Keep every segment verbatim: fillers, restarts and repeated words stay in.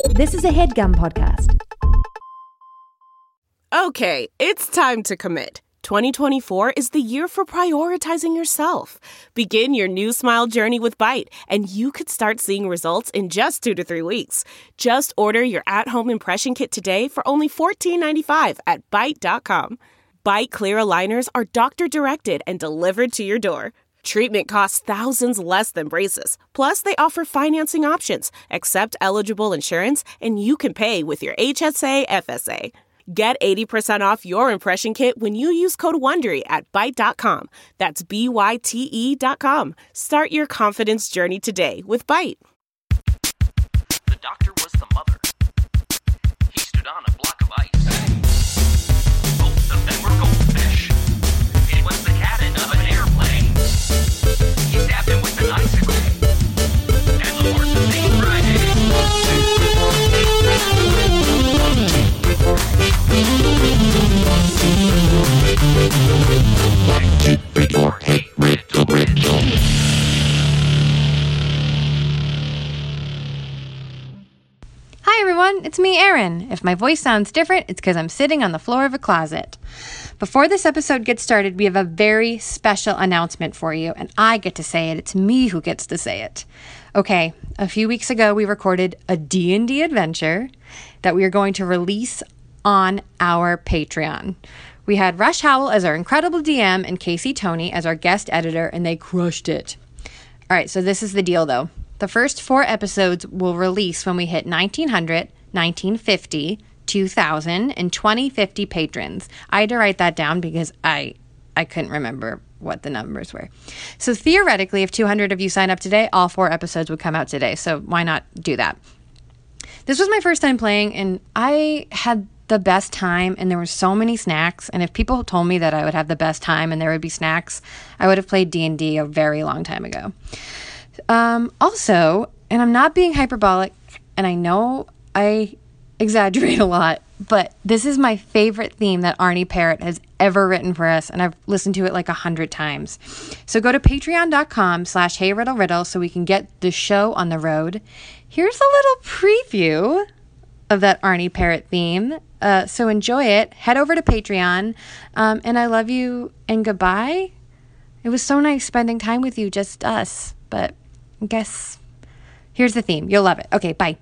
This is a HeadGum podcast. Okay, it's time to commit. twenty twenty-four is the year for prioritizing yourself. Begin your new smile journey with Byte, and you could start seeing results in just two to three weeks. Just order your at-home impression kit today for only fourteen ninety-five at byte dot com. Byte clear aligners are doctor-directed and delivered to your door. Treatment costs thousands less than braces. Plus, they offer financing options, accept eligible insurance, and you can pay with your H S A F S A. Get eighty percent off your impression kit when you use code WONDERY at byte dot com. That's B Y T E dot com. Start your confidence journey today with Byte. The doctor was the mother. He stood on a block of ice. Both of them were goldfish. It was the cabin of an airplane. He stabbed him with an icicle. And the horse was named Friday. Keep your hate riddle riddle. Hi everyone, it's me, Erin. If my voice sounds different, it's because I'm sitting on the floor of a closet. Before this episode gets started, we have a very special announcement for you, and I get to say it. It's me who gets to say it. Okay, a few weeks ago, we recorded a D and D adventure that we are going to release on our Patreon. We had Rush Howell as our incredible D M and Casey Tony as our guest editor, and they crushed it. All right, so this is the deal, though. The first four episodes will release when we hit nineteen hundred, nineteen fifty, two thousand, and twenty fifty patrons. I had to write that down because I I couldn't remember what the numbers were. So theoretically, if two hundred of you sign up today, all four episodes would come out today. So why not do that? This was my first time playing, and I had the best time, and there were so many snacks. And if people told me that I would have the best time and there would be snacks, I would have played D and D a very long time ago. Um, also, and I'm not being hyperbolic, and I know I exaggerate a lot, but this is my favorite theme that Arnie Parrott has ever written for us, and I've listened to it like a hundred times. So go to patreon.com slash heyriddleriddle so we can get the show on the road. Here's a little preview of that Arnie Parrott theme. Uh, so enjoy it. Head over to Patreon. Um, and I love you and goodbye. It was so nice spending time with you, just us. But I guess here's the theme. You'll love it. Okay, bye.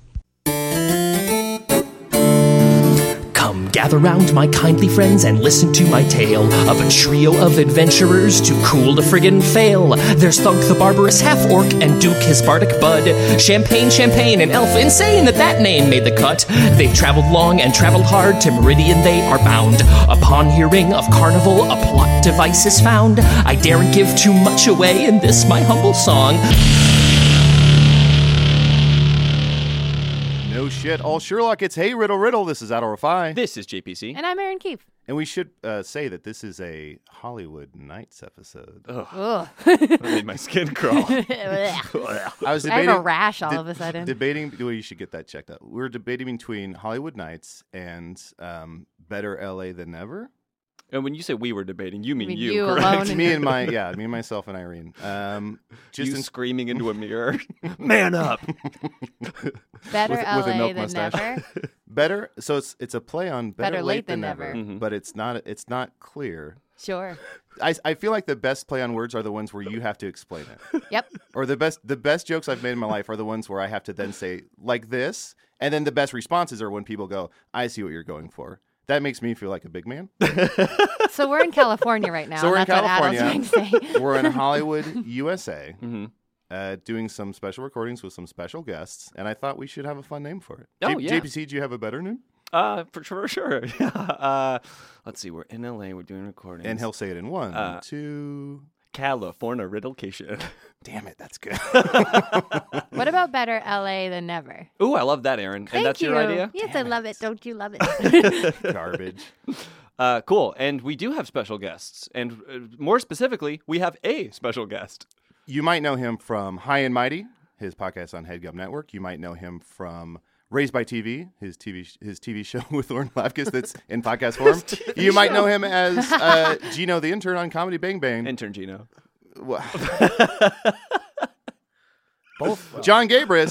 Come gather round, my kindly friends, and listen to my tale of a trio of adventurers too cool to friggin' fail. There's Thunk the barbarous half-orc and Duke his bardic bud. Champagne, Champagne, and Elf, insane that that name made the cut. They've traveled long and traveled hard, to Meridian they are bound. Upon hearing of Carnival, a plot device is found. I daren't give too much away in this my humble song. No shit. All Sherlock, it's Hey Riddle Riddle. This is Adol Rafai. This is J P C. And I'm Erin Keefe. And we should uh, say that this is a Hollywood Nights episode. Ugh. That made my skin crawl. I was debating. I have a rash all de- of a sudden. Debating. Well, you should get that checked out. We were debating between Hollywood Nights and um, Better L A Than Never. And when you say we were debating, you mean I mean you, you correct? alone. me and my yeah, me and myself and Irene. Um, just you in, screaming into a mirror. Man up. Better with- L A with a milk than mustache. never. better. So it's it's a play on Better, Better late than never. Mhm. but it's not it's not clear. Sure. I, I feel like the best play on words are the ones where you have to explain it. Yep. Or the best the best jokes I've made in my life are the ones where I have to then say like this, and then the best responses are when people go, "I see what you're going for." That makes me feel like a big man. So we're in California right now. So we're in and that's California. What Adol's trying to say. We're in Hollywood, U S A, Mhm. uh, doing some special recordings with some special guests, and I thought we should have a fun name for it. Oh, J- yeah. J P C, do you have a better name? Uh, for, for sure. uh, let's see. We're in L A. We're doing recordings. And he'll say it in one, Uh, two. California riddlecation. Damn it, that's good. What about Better L A Than Never? Ooh, I love that, Aaron. Thank and that's you. your idea? Yes, I love it. Don't you love it? Garbage. Uh, cool. And we do have special guests. And uh, more specifically, we have a special guest. You might know him from High and Mighty, his podcast on HeadGum Network. You might know him from Raised by T V, his T V sh- his T V show with Lauren Lapkus that's in podcast form. You might know him as uh, Gino the intern on Comedy Bang Bang. Intern Gino. Well, Both John Gabris,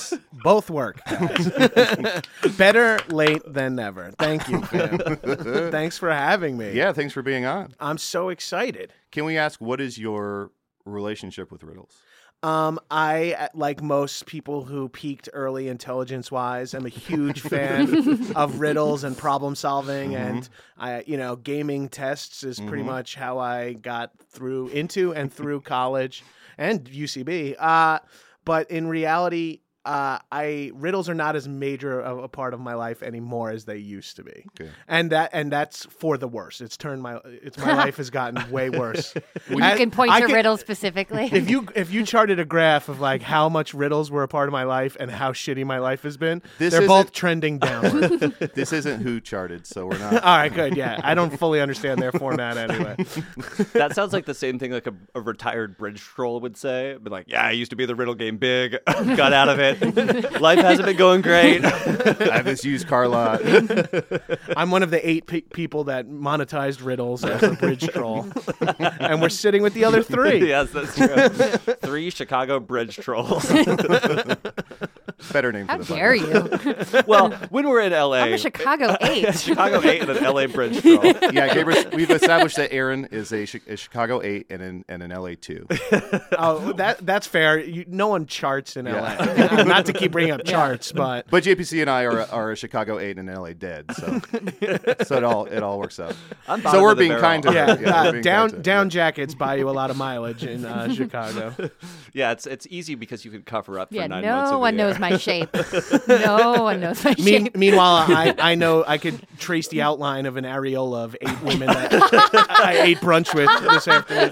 Both work. Better late than never. Thank you, fam. Thanks for having me. Yeah, thanks for being on. I'm so excited. Can we ask, what is your relationship with riddles? Um, I, like most people who peaked early intelligence-wise, am a huge fan of riddles and problem solving, mm-hmm. and I, you know, gaming tests is pretty mm-hmm. much how I got through into and through college and U C B. Uh, but in reality, Uh, I riddles are not as major of a part of my life anymore as they used to be, okay. and that and that's for the worse. It's turned my it's my life has gotten way worse. You As, can point I to can, riddles specifically. If you if you charted a graph of like how much riddles were a part of my life and how shitty my life has been, this they're both trending downward. This isn't Who Charted, so we're not. All right, good. Yeah, I don't fully understand their format anyway. That sounds like the same thing like a, a retired bridge troll would say. But like, yeah, I used to be the riddle game big, got out of it. Life hasn't been going great. I have this used car lot. I'm one of the eight pe- people that monetized riddles as a bridge troll. And we're sitting with the other three. Yes, that's true. Three Chicago bridge trolls. Better name How for the dare podcast. you? Well, when we're in L A. I'm a Chicago eight. Chicago eight and an L A bridge troll. Yeah, Gabriel, we've established that Aaron is a, a Chicago eight and an, and an L A two. Oh, that that's fair. You, no one charts in Yeah. L A. Not to keep bringing up charts, but but J P C and I are are a Chicago eight and an L A dead, so so it all it all works out. I'm so we're being barrel. kind to yeah, her. Yeah, uh, we're being down kind to down her. jackets buy you a lot of mileage in uh, Chicago. Yeah, it's it's easy because you can cover up for Yeah, nine months. no of one the knows year. my shape. No one knows my Me- shape. meanwhile, I, I know I could trace the outline of an areola of eight women that I ate brunch with this afternoon.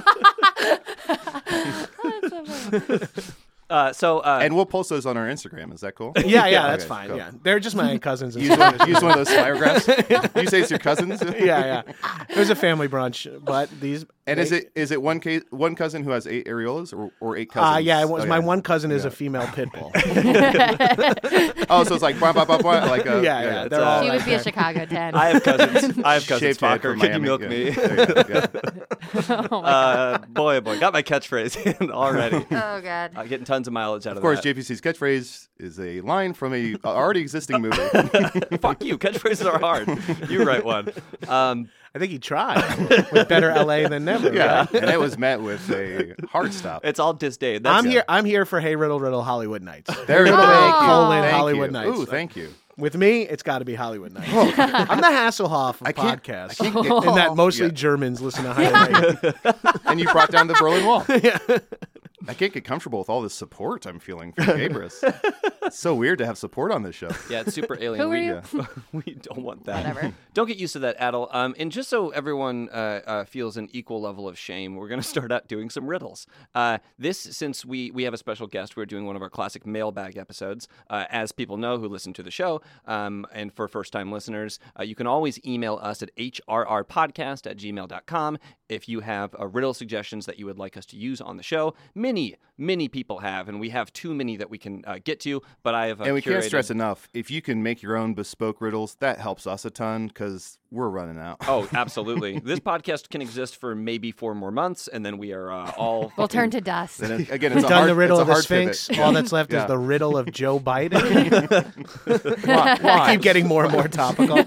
Uh, so uh, And we'll post those on our Instagram. Is that cool? Yeah, yeah, that's Okay, fine. cool. Yeah, they're just my cousins. And Use stuff. one, use one of those spyrographs. You say it's your cousins. Yeah, yeah. It was a family brunch, but these. And they, is it is it one case one cousin who has eight areolas or, or eight cousins? Uh, yeah, it was. Okay. My one cousin is Yeah. a female pit bull. Oh, so it's like blah, blah, blah, blah, like a, Yeah, yeah, it's, they're uh, all She right would be a there. Chicago ten. I have cousins. I have cousins. Shaved head Fokker, from can you Miami. milk Yeah. me? There you go, yeah. Oh, my Uh, boy, oh boy, got my catchphrase in already. God. Oh, God. Uh, getting tons of mileage out of, Of course, that. J P C's catchphrase is a line from a a already existing movie. Fuck you. Catchphrases are hard. You write one. Um, I think he tried with better L A than never. Yeah, right? and it was met with a hard stop. it's all disdain. That's I'm it. here. I'm here for Hey Riddle Riddle Hollywood Nights. There you go. Thank Thank you. you. Colon Thank Hollywood you. Nights. Ooh, thank you. With me, it's got to be Hollywood Nights. I'm the Hasselhoff of I can't- podcasts, I can't get- and that mostly Yeah. Germans listen to Hollywood. And you brought down the Berlin Wall. I can't get comfortable with all this support I'm feeling from Gabrus. It's so weird to have support on this show. Yeah, it's super alien. Who we, are you? we don't want that. Whatever. Don't get used to that, Adel. Um, and just so everyone uh, uh, feels an equal level of shame, we're going to start out doing some riddles. Uh, this, since we, we have a special guest, we're doing one of our classic mailbag episodes. Uh, as people know who listen to the show, um, and for first-time listeners, uh, you can always email us at h r r podcast at gmail dot com if you have uh, riddle suggestions that you would like us to use on the show. Many, many people have, and we have too many that we can uh, get to, but I have uh, And we can't curated- stress enough, if you can make your own bespoke riddles, that helps us a ton because we're running out. Oh, absolutely. This podcast can exist for maybe four more months, and then we are uh, all. We'll turn to dust. Then it- again, We've it's a done hard, the riddle it's a of the hard Sphinx. pivot. All that's left Yeah. is the riddle of Joe Biden. Why? I keep getting more and more topical.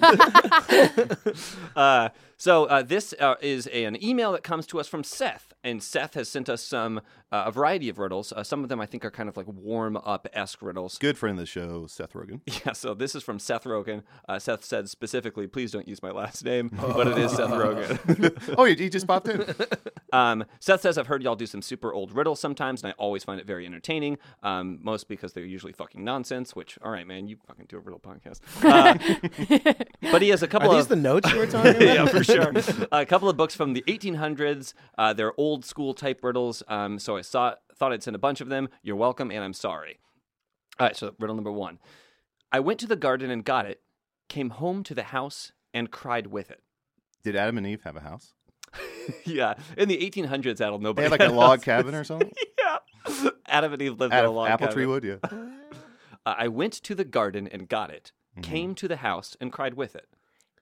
Uh, so uh, this uh, is an email that comes to us from Seth, and Seth has sent us some uh, a variety of riddles. Uh, some of them I think are kind of like warm up esque riddles. Good friend of the show, Seth Rogen. Yeah. So this is from Seth Rogen. Uh, Seth said specifically, please don't use my last name, but it is Seth Rogen. Oh, he he just popped in. Um, Seth says, I've heard y'all do some super old riddles sometimes, and I always find it very entertaining, um, most because they're usually fucking nonsense, which, all right, man, you fucking do a riddle podcast. Uh, but he has a couple Are these of... the notes you were talking about? yeah, for sure. A couple of books from the eighteen hundreds. Uh, they're old school type riddles, um, so I saw, thought I'd send a bunch of them. You're welcome, and I'm sorry. All right, so riddle number one. I went to the garden and got it, came home to the house and cried with it. Did Adam and Eve have a house? Yeah, in the eighteen hundreds, Adam, They nobody had like had a log houses. cabin or something? Yeah. Adam and Eve lived Out in a of log apple cabin. tree wood, yeah. Uh, I went to the garden and got it, Mm-hmm. came to the house and cried with it.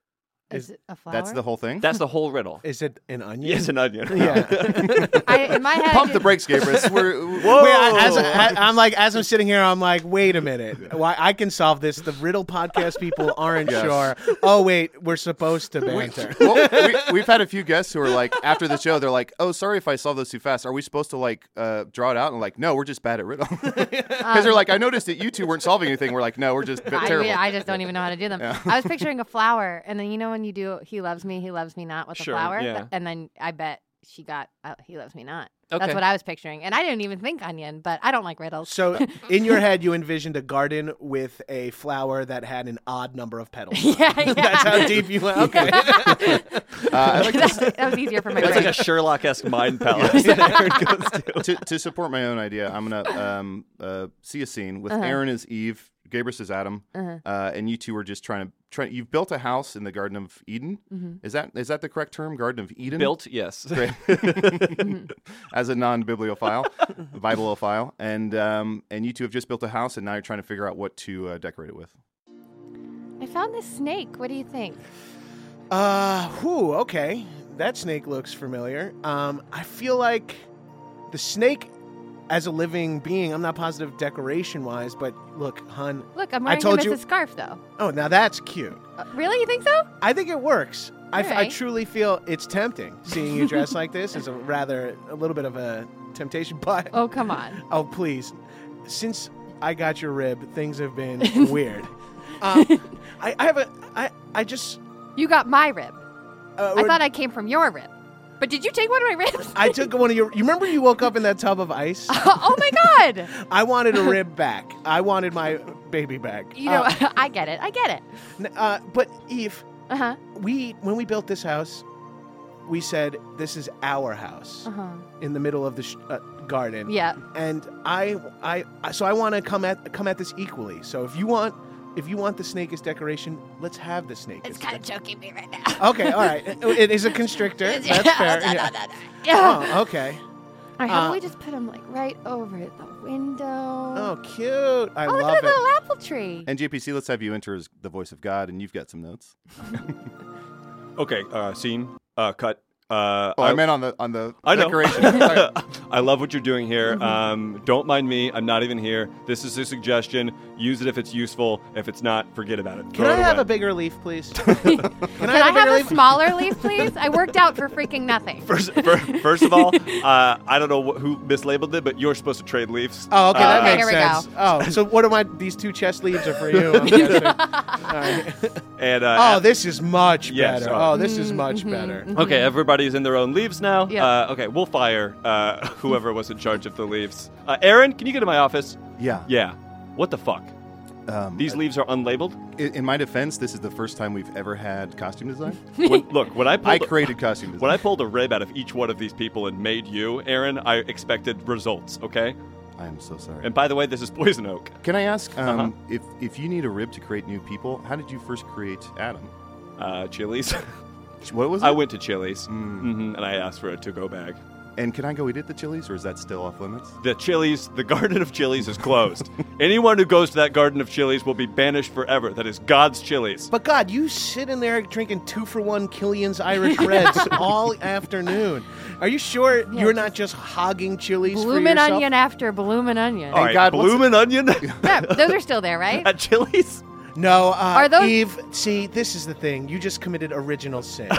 Is it a flower? That's the whole thing? That's the whole riddle. Is it an onion? Yes, an onion. Yeah. I, in my head, Pump the brakes, Gabrus. We're, Whoa! Wait, I, as, I, I'm like, as I'm sitting here, I'm like, wait a minute. Why I can solve this. The riddle podcast people aren't Yes. sure. Oh wait, we're supposed to banter. well, we, we've had a few guests who are like, after the show, they're like, "Oh, sorry if I solved this too fast. Are we supposed to like uh, draw it out?" And like, no, we're just bad at riddle. Because they're like, I noticed that you two weren't solving anything. We're like, no, we're just I, terrible. I just don't even know how to do them. I was picturing a flower, and then you know when you do "He loves me, he loves me not" with Sure, a flower, yeah. th- and then I bet she got uh, "He loves me not." Okay. That's what I was picturing, and I didn't even think onion, but I don't like riddles. So in your head, you envisioned a garden with a flower that had an odd number of petals. yeah, yeah. That's how deep you went. Okay. Uh, I like to, that, that was easier for my That's brain. like a Sherlock-esque mind palace that Aaron goes to. to, to support my own idea, I'm gonna um, uh, see a scene with Aaron as Eve, Gabrus as Adam, uh, and you two are just trying to try. You've built a house in the Garden of Eden. Is that is that the correct term? Garden of Eden. Built, yes. Great. As a non-bibliophile, Bibleophile, and um, and you two have just built a house, and now you're trying to figure out what to uh, decorate it with. I found this snake. What do you think? Uh, whew, okay. That snake looks familiar. Um, I feel like the snake as a living being, I'm not positive decoration-wise, but look, hun. Look, I'm I wearing told him you- as a scarf, though. Oh, now that's cute. Uh, really? You think so? I think it works. I, f- I Alright. truly feel it's tempting. Seeing you dressed like this is a rather, a little bit of a temptation, but... Oh, come on. Oh, please. Since I got your rib, things have been weird. Um, I, I have a... I, I just... You got my rib. Uh, I thought I came from your rib. But did you take one of my ribs? I took one of your... You remember you woke up in that tub of ice? Oh, my God. I wanted a rib back. I wanted my baby back. You know, Uh, I get it. I get it. n- uh, but, Eve, Uh-huh. we when we built this house, we said, this is our house Uh-huh. in the middle of the sh- uh, garden. Yeah. And I, I, I- so I want to come at come at this equally. So if you want, if you want the snake as decoration, let's have the snake. It's as kind of dec- choking me right now. Okay, all right. It, it is a constrictor. That's fair. Yeah. Yeah. Oh, okay. All right, how uh, about we just put him like right over the window? Oh, cute. I Oh, look love at the it. little apple tree. And J P C, let's have you enter as the voice of God, and you've got some notes. Okay, uh, scene, uh, cut. Uh, Oh, I, meant on the on the I know. decoration. Sorry. I love what you're doing here. Um, don't mind me. I'm not even here. This is a suggestion. Use it if it's useful. If it's not, forget about it. Can Throw I it have away. a bigger leaf, please? Can Can I have a leaf? smaller leaf, please? I worked out for freaking nothing. First, fir- first of all, uh, I don't know wh- who mislabeled it, but you're supposed to trade leaves. Oh, okay, that Uh, makes here we sense. go. Oh, so what are my these two chest leaves are for you? I'm guessing. All right. And uh, Oh, at- this is much Yes, better. oh. Oh, this is much better. Okay, everybody's in their own leaves now. Yeah. Uh, okay, we'll fire uh, whoever was in charge of the leaves. Uh, Aaron, can you get to my office? Yeah. Yeah. What the fuck? Um, These leaves are unlabeled. in, in my defense, this is the first time we've ever had costume design. When, look, when I pulled I created costume design. when I pulled a rib out of each one of these people and made you, Aaron, I expected results. Okay. I am so sorry. And by the way, this is poison oak. Can I ask, um, Uh-huh. if if you need a rib to create new people, how did you first create Adam? Uh, Chili's. What was it? I went to Chili's, Mm. hmm and I asked for a to-go bag. And can I go eat at the Chili's, or is that still off limits? The Chili's, the Garden of Chili's is closed. Anyone who goes to that Garden of Chili's will be banished forever. That is God's Chili's. But God, you sit in there drinking two for one Killian's Irish Reds all afternoon. Are you sure you're not just hogging Chili's for Bloomin' yourself? onion after bloomin' onion. All right, God, what's bloomin' onion Yeah, those are still there, right? at Chili's. No, uh, Are those- Eve. See, this is the thing. You just committed original sin.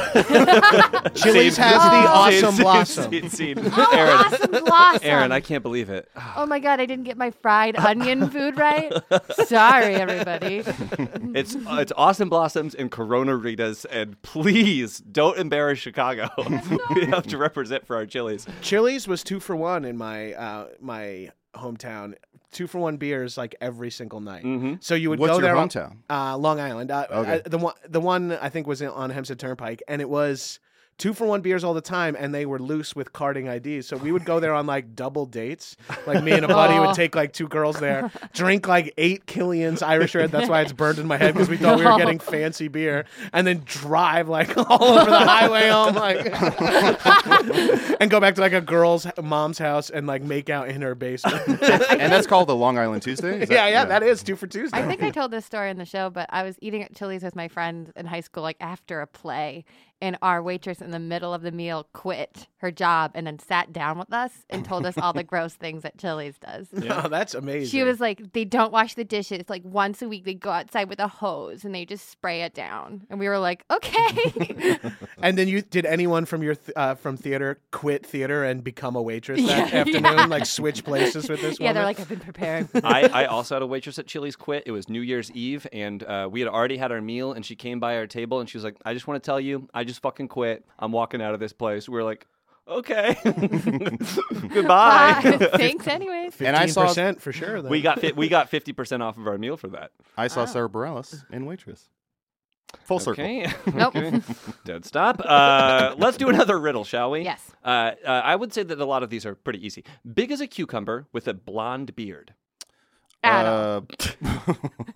Chili's Scene- has the scene- awesome scene- blossom. scene- scene. Oh, Aaron, awesome blossom. Aaron, I can't believe it. Oh my God, I didn't get my fried onion food right. Sorry, everybody. It's uh, it's awesome blossoms and Corona Ritas, and please don't embarrass Chicago. We have to represent for our Chili's. Chili's was two for one in my uh, my hometown. Two for one beers like every single night. Mm-hmm. So you would What's go your there. on- hometown? Uh, Long Island. Uh, Okay. uh, the one the one I think was on Hempstead Turnpike, and it was two for one beers all the time, and they were loose with carding I Ds. So we would go there on like double dates. Like me and a buddy would take like two girls there, drink like eight Killian's Irish Red. That's why it's burned in my head because we thought we were getting fancy beer, and then drive like all over the highway home, like, and go back to like a girl's mom's house and like make out in her basement. And that's called the Long Island Tuesday? Is that- yeah, yeah, that is two for Tuesday. I think I told this story in the show, but I was eating at Chili's with my friends in high school, like after a play, and our waitress in the middle of the meal quit her job and then sat down with us and told us all the gross things that Chili's does. Oh, that's amazing. She was like, they don't wash the dishes. Like once a week, they go outside with a hose and they just spray it down. And we were like, okay. And then you did anyone from your th- uh, from theater quit theater and become a waitress that Yeah, afternoon? yeah. Like switch places with this Yeah, woman? they're like, I've been preparing. I, I also had a waitress at Chili's quit. It was New Year's Eve, and uh, we had already had our meal, and she came by our table, and she was like, I just want to tell you, I just fucking quit. I'm walking out of this place. We were like, okay. Goodbye. Bye. Thanks anyways. And I saw- fifteen percent for sure. Then. we got fi- we got fifty percent off of our meal for that. I saw Sarah Bareilles in Waitress. Full circle. Okay. Nope. Dead stop. Uh, let's do another riddle, shall we? Yes. Uh, uh, I would say that a lot of these are pretty easy. Big as a cucumber with a blonde beard. Adam. Uh,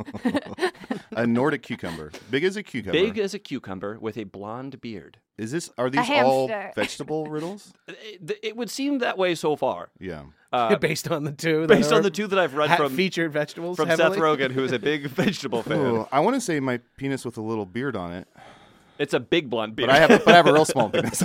a Nordic cucumber. Big as a cucumber. Big as a cucumber with a blonde beard. Is this? Are these hamster. all vegetable riddles? It, it would seem that way so far. Yeah. Uh, based on the two. that based are on the two that I've read ha- from featured vegetables from heavily. Seth Rogen, who is a big vegetable fan. Ooh, I want to say my penis with a little beard on it, It's a big blonde beard. but I have, but I have a real small penis.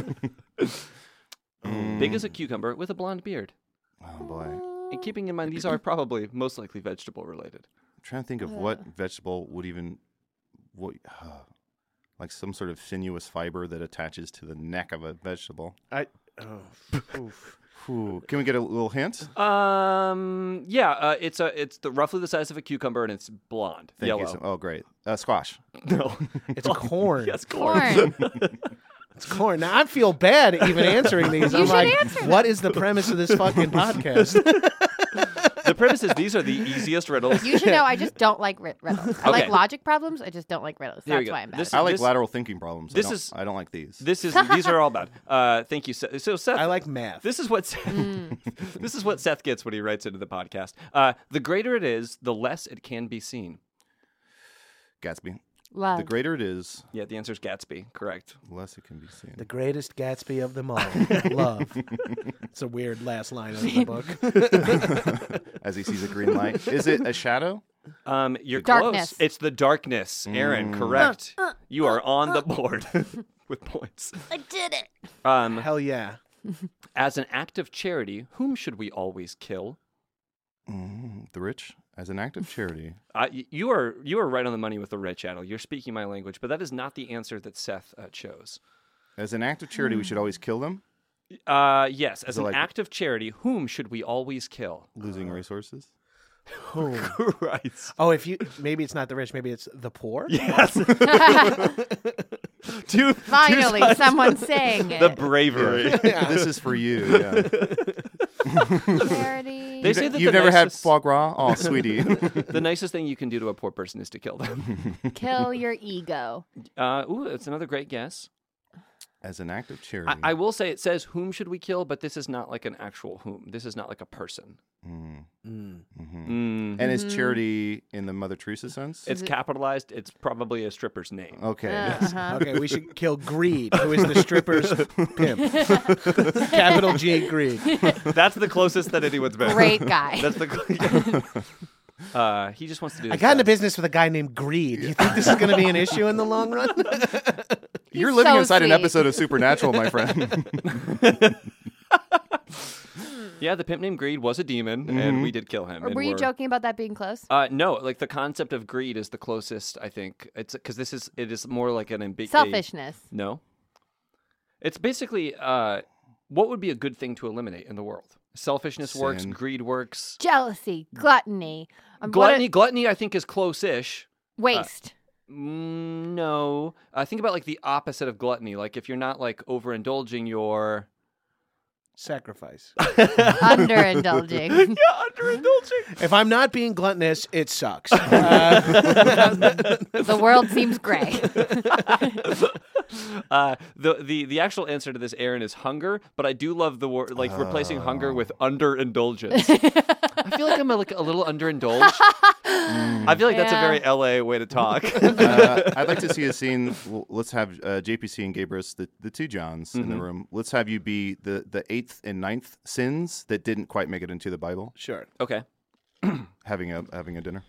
Big as a cucumber with a blonde beard. Oh boy. And keeping in mind, these are probably most likely vegetable related. I'm trying to think of what vegetable would even, what, uh, like some sort of sinuous fiber that attaches to the neck of a vegetable. I, oh, oof. Ooh, can we get a little hint? Um. Yeah. Uh, it's a. It's the roughly the size of a cucumber, and it's blonde, Thank yellow. you. So, oh, great. Uh, squash. No. It's corn. Yes, corn. Corn. It's corn. Now I feel bad even answering these. You I'm should like, answer them. what is the premise of this fucking podcast? The premise is these are the easiest riddles. You should know I just don't like rid- riddles. I like Okay. logic problems. I just don't like riddles. There we That's go. why I'm bad. This- at I like This- lateral thinking problems. this I don't, is- I don't like these. This is these are all bad. Uh, thank you. Seth. So Seth, I like math. This is what Mm. this is what Seth gets when he writes into the podcast. Uh, the greater it is, the less it can be seen. Gatsby. Love. The greater it is, Yeah, the answer is Gatsby. Correct. the less it can be seen. The greatest Gatsby of them all. Love. It's a weird last line of the book. As he sees a green light. Is it a shadow? Um, you're Darkness. close. It's the darkness. Aaron, Mm. correct. You are on the board with points. I did it. Um, Hell yeah. as an act of charity, whom should we always kill? Mm, the rich as an act of charity. Uh, y- you are you are right on the money with the rich, Adel. You're speaking my language, but that is not the answer that Seth uh, chose. As an act of charity, we should always kill them, Uh, yes, as it an like- act of charity, whom should we always kill? losing resources. right. Oh, if you maybe it's not the rich, maybe it's the poor. Yes. Two, Finally, two sides someone's saying it. the bravery. This is for you. Yeah. Charity. They say that You've the never had nicest, foie gras? Oh, sweetie. the nicest thing you can do to a poor person is to kill them. Kill your ego. Uh, ooh, that's another great guess. As an act of charity. I, I will say it says whom should we kill, but this is not like an actual whom. This is not like a person. Mm. Mm. Mhm. Mm. And is charity in the Mother Teresa sense? It's capitalized. It's probably a stripper's name. okay. Uh-huh. Okay, we should kill Greed, who is the stripper's pimp. Capital G, Greed. That's the closest that anyone's been. Great guy. That's the. uh, he just wants to do. I his got into best. business with a guy named Greed. You think this is going to be an issue in the long run? You're He's living so inside an sweet. episode of Supernatural, my friend. Yeah, the pimp named Greed was a demon, and we did kill him. and Were you we're- joking about that being close? Uh, no, like the concept of greed is the closest. I think it's because this is it is more like an ambiguous. Selfishness. No, it's basically uh, what would be a good thing to eliminate in the world? Selfishness works. Sin. Greed works. Jealousy. Gluttony. Um, what Gluttony, a- gluttony, I think is close-ish. waste. Mm, no, uh, think about like the opposite of gluttony. Like if you're not like overindulging, your Sacrifice. Underindulging. Yeah, underindulging. If I'm not being gluttonous, it sucks. Uh, The world seems gray. Uh, the, the the actual answer to this, Aaron, is hunger, but I do love the word, like replacing hunger with underindulgence. I feel like I'm a, like a little underindulged. I feel like that's a Yeah. very L A way to talk. uh, I'd like to see a scene. Well, let's have uh, J P C and Gabrus, the, the two Johns in Mm-hmm. the room. Let's have you be the, the eighth and ninth sins that didn't quite make it into the Bible. sure. Okay. Having a having a dinner.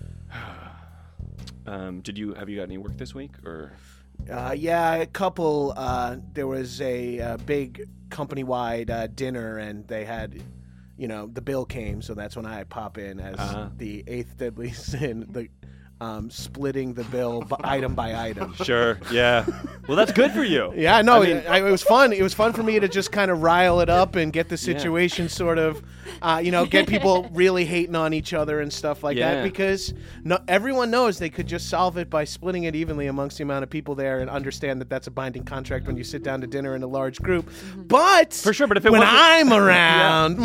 Um, did you have you got any work this week or? Uh, yeah, a couple. Uh, there was a, uh big company-wide uh, dinner, and they had, you know, the bill came, so that's when I pop in as Uh-huh. the eighth deadly sin, the um, splitting the bill b- item by item. Sure. Yeah. Well, that's good for you. Yeah, no, I mean- it, I, it was fun. It was fun for me to just kind of rile it up and get the situation sort of, uh, you know, get people really hating on each other and stuff like Yeah. that, because no, everyone knows they could just solve it by splitting it evenly amongst the amount of people there and understand that that's a binding contract when you sit down to dinner in a large group. But For sure, but if it when wasn't- I'm around,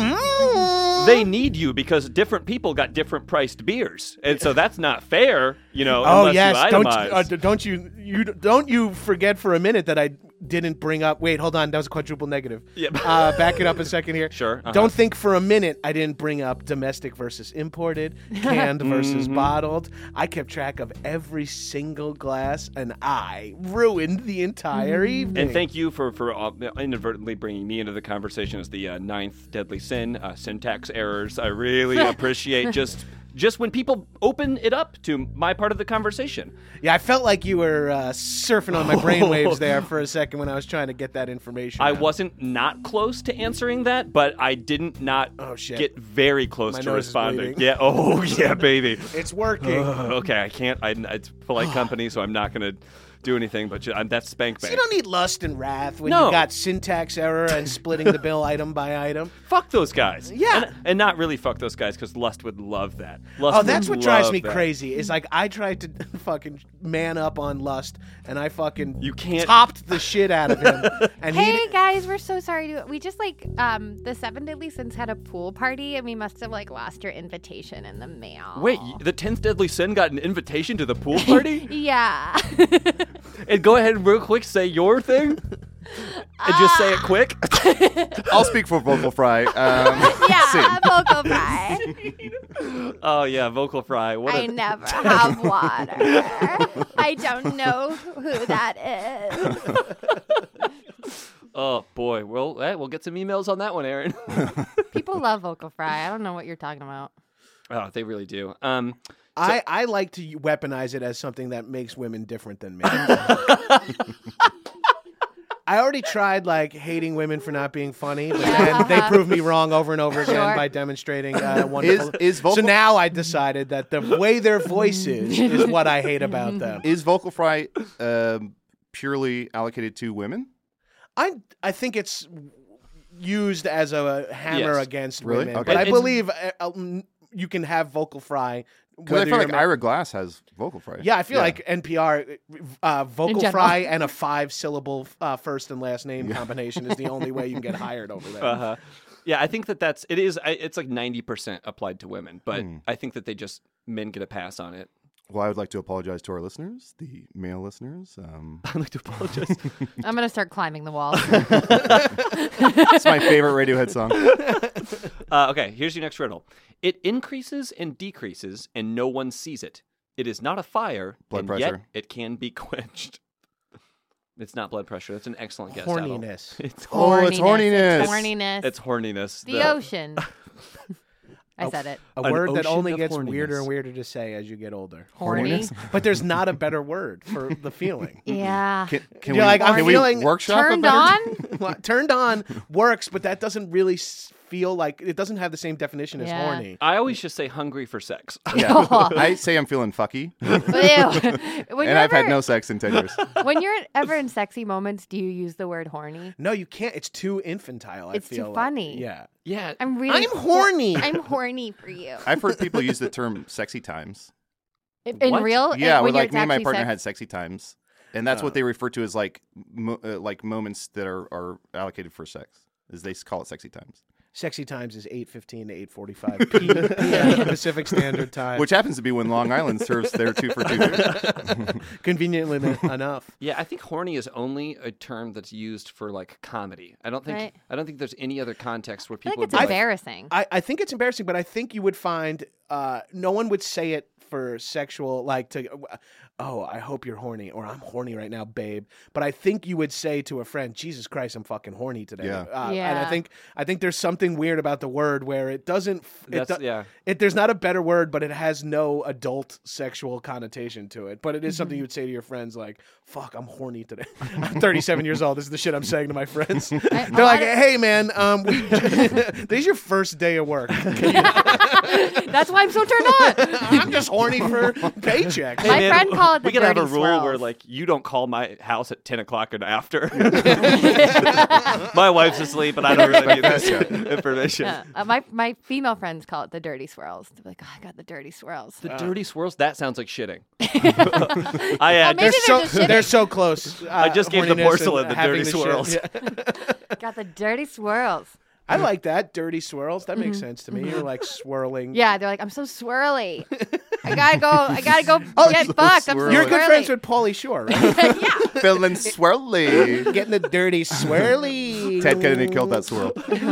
mm, They need you because different people got different priced beers, and so that's not fair, you know. oh unless yes, you don't itemize. uh, d- don't you you don't you forget for a minute that I didn't bring up. Wait, hold on, that was a quadruple negative. Yep. Uh, back it up a second here. Sure, uh-huh. Don't think for a minute I didn't bring up domestic versus imported, canned versus Mm-hmm. bottled. I kept track of every single glass, and I ruined the entire evening. And thank you for for uh, inadvertently bringing me into the conversation as the uh, ninth deadly sin, uh, syntax errors. I really appreciate just just when people open it up to my part of the conversation. Yeah, I felt like you were uh, surfing on my brainwaves there for a second when I was trying to get that information. I out. wasn't not close to answering that, but I didn't not Oh, shit. get very close My to nose is responding. bleeding. Yeah. Oh yeah, baby. It's working. Okay, I can't. I, it's polite company, so I'm not gonna do anything. But ju- I'm, that's spank So bank. you don't need lust and wrath when No. you got syntax error and splitting the bill item by item. Fuck those guys. Yeah. and, and not really fuck those guys because Lust would love that. Lust Oh, that's would what drives love me that. crazy. Is like I tried to fucking man up on Lust, and I fucking You can't- topped the shit out of him. And Hey he, guys, we're so sorry to we just like um the Seven Deadly Sins had a pool party and we must have like lost your invitation in the mail. Wait, y- the tenth deadly sin got an invitation to the pool party? Yeah. And go ahead and real quick say your thing. And just say it quick. I'll speak for Vocal Fry. Um, yeah, sin. vocal fry. Oh yeah, vocal fry. What I a never have water. I don't know who that is. Oh boy. Well, eh, we'll get some emails on that one, Aaron. People love vocal fry. I don't know what you're talking about. Oh, they really do. Um I, I like to weaponize it as something that makes women different than me. I already tried like hating women for not being funny, but then they proved me wrong over and over again Sure. by demonstrating uh, wonderful. Is- is vocal- So now I decided that the way their voice is is what I hate about them. Is Vocal Fry um, purely allocated to women? I I think it's used as a hammer Yes. against Really? women, Okay. but I It's- believe uh, um, you can have vocal fry. Because I whether feel you're like ma- Ira Glass has Vocal Fry. Yeah, I feel like N P R uh, vocal general. fry and a five-syllable uh, first and last name combination is the only way you can get hired over there. uh-huh. Yeah, I think that that's it is I- it's like ninety percent applied to women, but I think that they just men get a pass on it. Well, I would like to apologize to our listeners, the male listeners. Um, I'd like to apologize. I'm going to start climbing the wall. it's my favorite Radiohead song. Uh, okay, here's your next riddle. It increases and decreases, and no one sees it. It is not a fire, Blood and pressure. yet it can be quenched. It's not blood pressure. That's an excellent guess. Adel. Horniness. It's Oh, it's horniness. Horniness. it's horniness. the ocean. I said it. A An word that ocean only of gets weirder horniness. and weirder to say as you get older. Horny. But there's not a better word for the feeling. Yeah. Can, can You're we, like, I'm can we feeling workshop Turned a better on? Well, turned on works, but that doesn't really s- feel like it doesn't have the same definition as Yeah. horny. I always just say hungry for sex. Yeah. I say I'm feeling fucky, Ew. When and you're I've had ever- no sex in ten years. When you're ever in sexy moments, do you use the word horny? No, you can't. It's too infantile. I It's too feel like. funny. Yeah. Yeah. I'm really. I'm horny. I'm horny for you. I've heard people use the term "sexy times." in What? real. Yeah, when where you're like me and my actually partner sex- had sexy times, and that's what they refer to as like mo- uh, like moments that are, are allocated for sex. As they call it sexy times. Sexy times is eight fifteen to eight forty-five p m Pacific Standard Time. Which happens to be when Long Island serves their two for two. Conveniently enough. Yeah, I think horny is only a term that's used for like comedy. I don't think Right. I don't think there's any other context where I feel people like it's would be like, embarrassing. I, I think it's embarrassing, but I think you would find uh, no one would say it for sexual, like to, oh, I hope you're horny, or I'm horny right now, babe. But I think you would say to a friend, Jesus Christ, I'm fucking horny today. Yeah. Uh, And I Yeah. think I think there's something weird about the word where it doesn't. It That's- do- yeah. It there's not a better word, but it has no adult sexual connotation to it. But it is something you would say to your friends, like, "Fuck, I'm horny today." I'm thirty-seven years old. This is the shit I'm saying to my friends. I- They're a like, lot of- "Hey, man, um, we, this is your first day of work. That's why I'm so turned on. I'm just horny for paychecks." Hey, My man, friend called it the we could have a dirty rule where swirls. like you don't call my house at ten o'clock and after. My wife's asleep, and I don't really need this information. Yeah. Uh, my my female friends call it the dirty swirls. They're like, oh, I got the dirty swirls. The dirty swirls. That sounds like shitting. I Well, had maybe They're they're so just shitting. they're so close. Uh, I just gave the horniness porcelain and the having dirty the shit. swirls. Yeah. got the dirty swirls. I like that dirty swirls. That makes sense to me. You're like swirling. Yeah, they're like, I'm so swirly. I gotta go. I gotta go Oh, get so fucked. I'm so swirly. You're good swirly. friends with Pauly Shore, right? Yeah. Feeling swirly. Getting the dirty swirly. Ted Kennedy killed that swirl.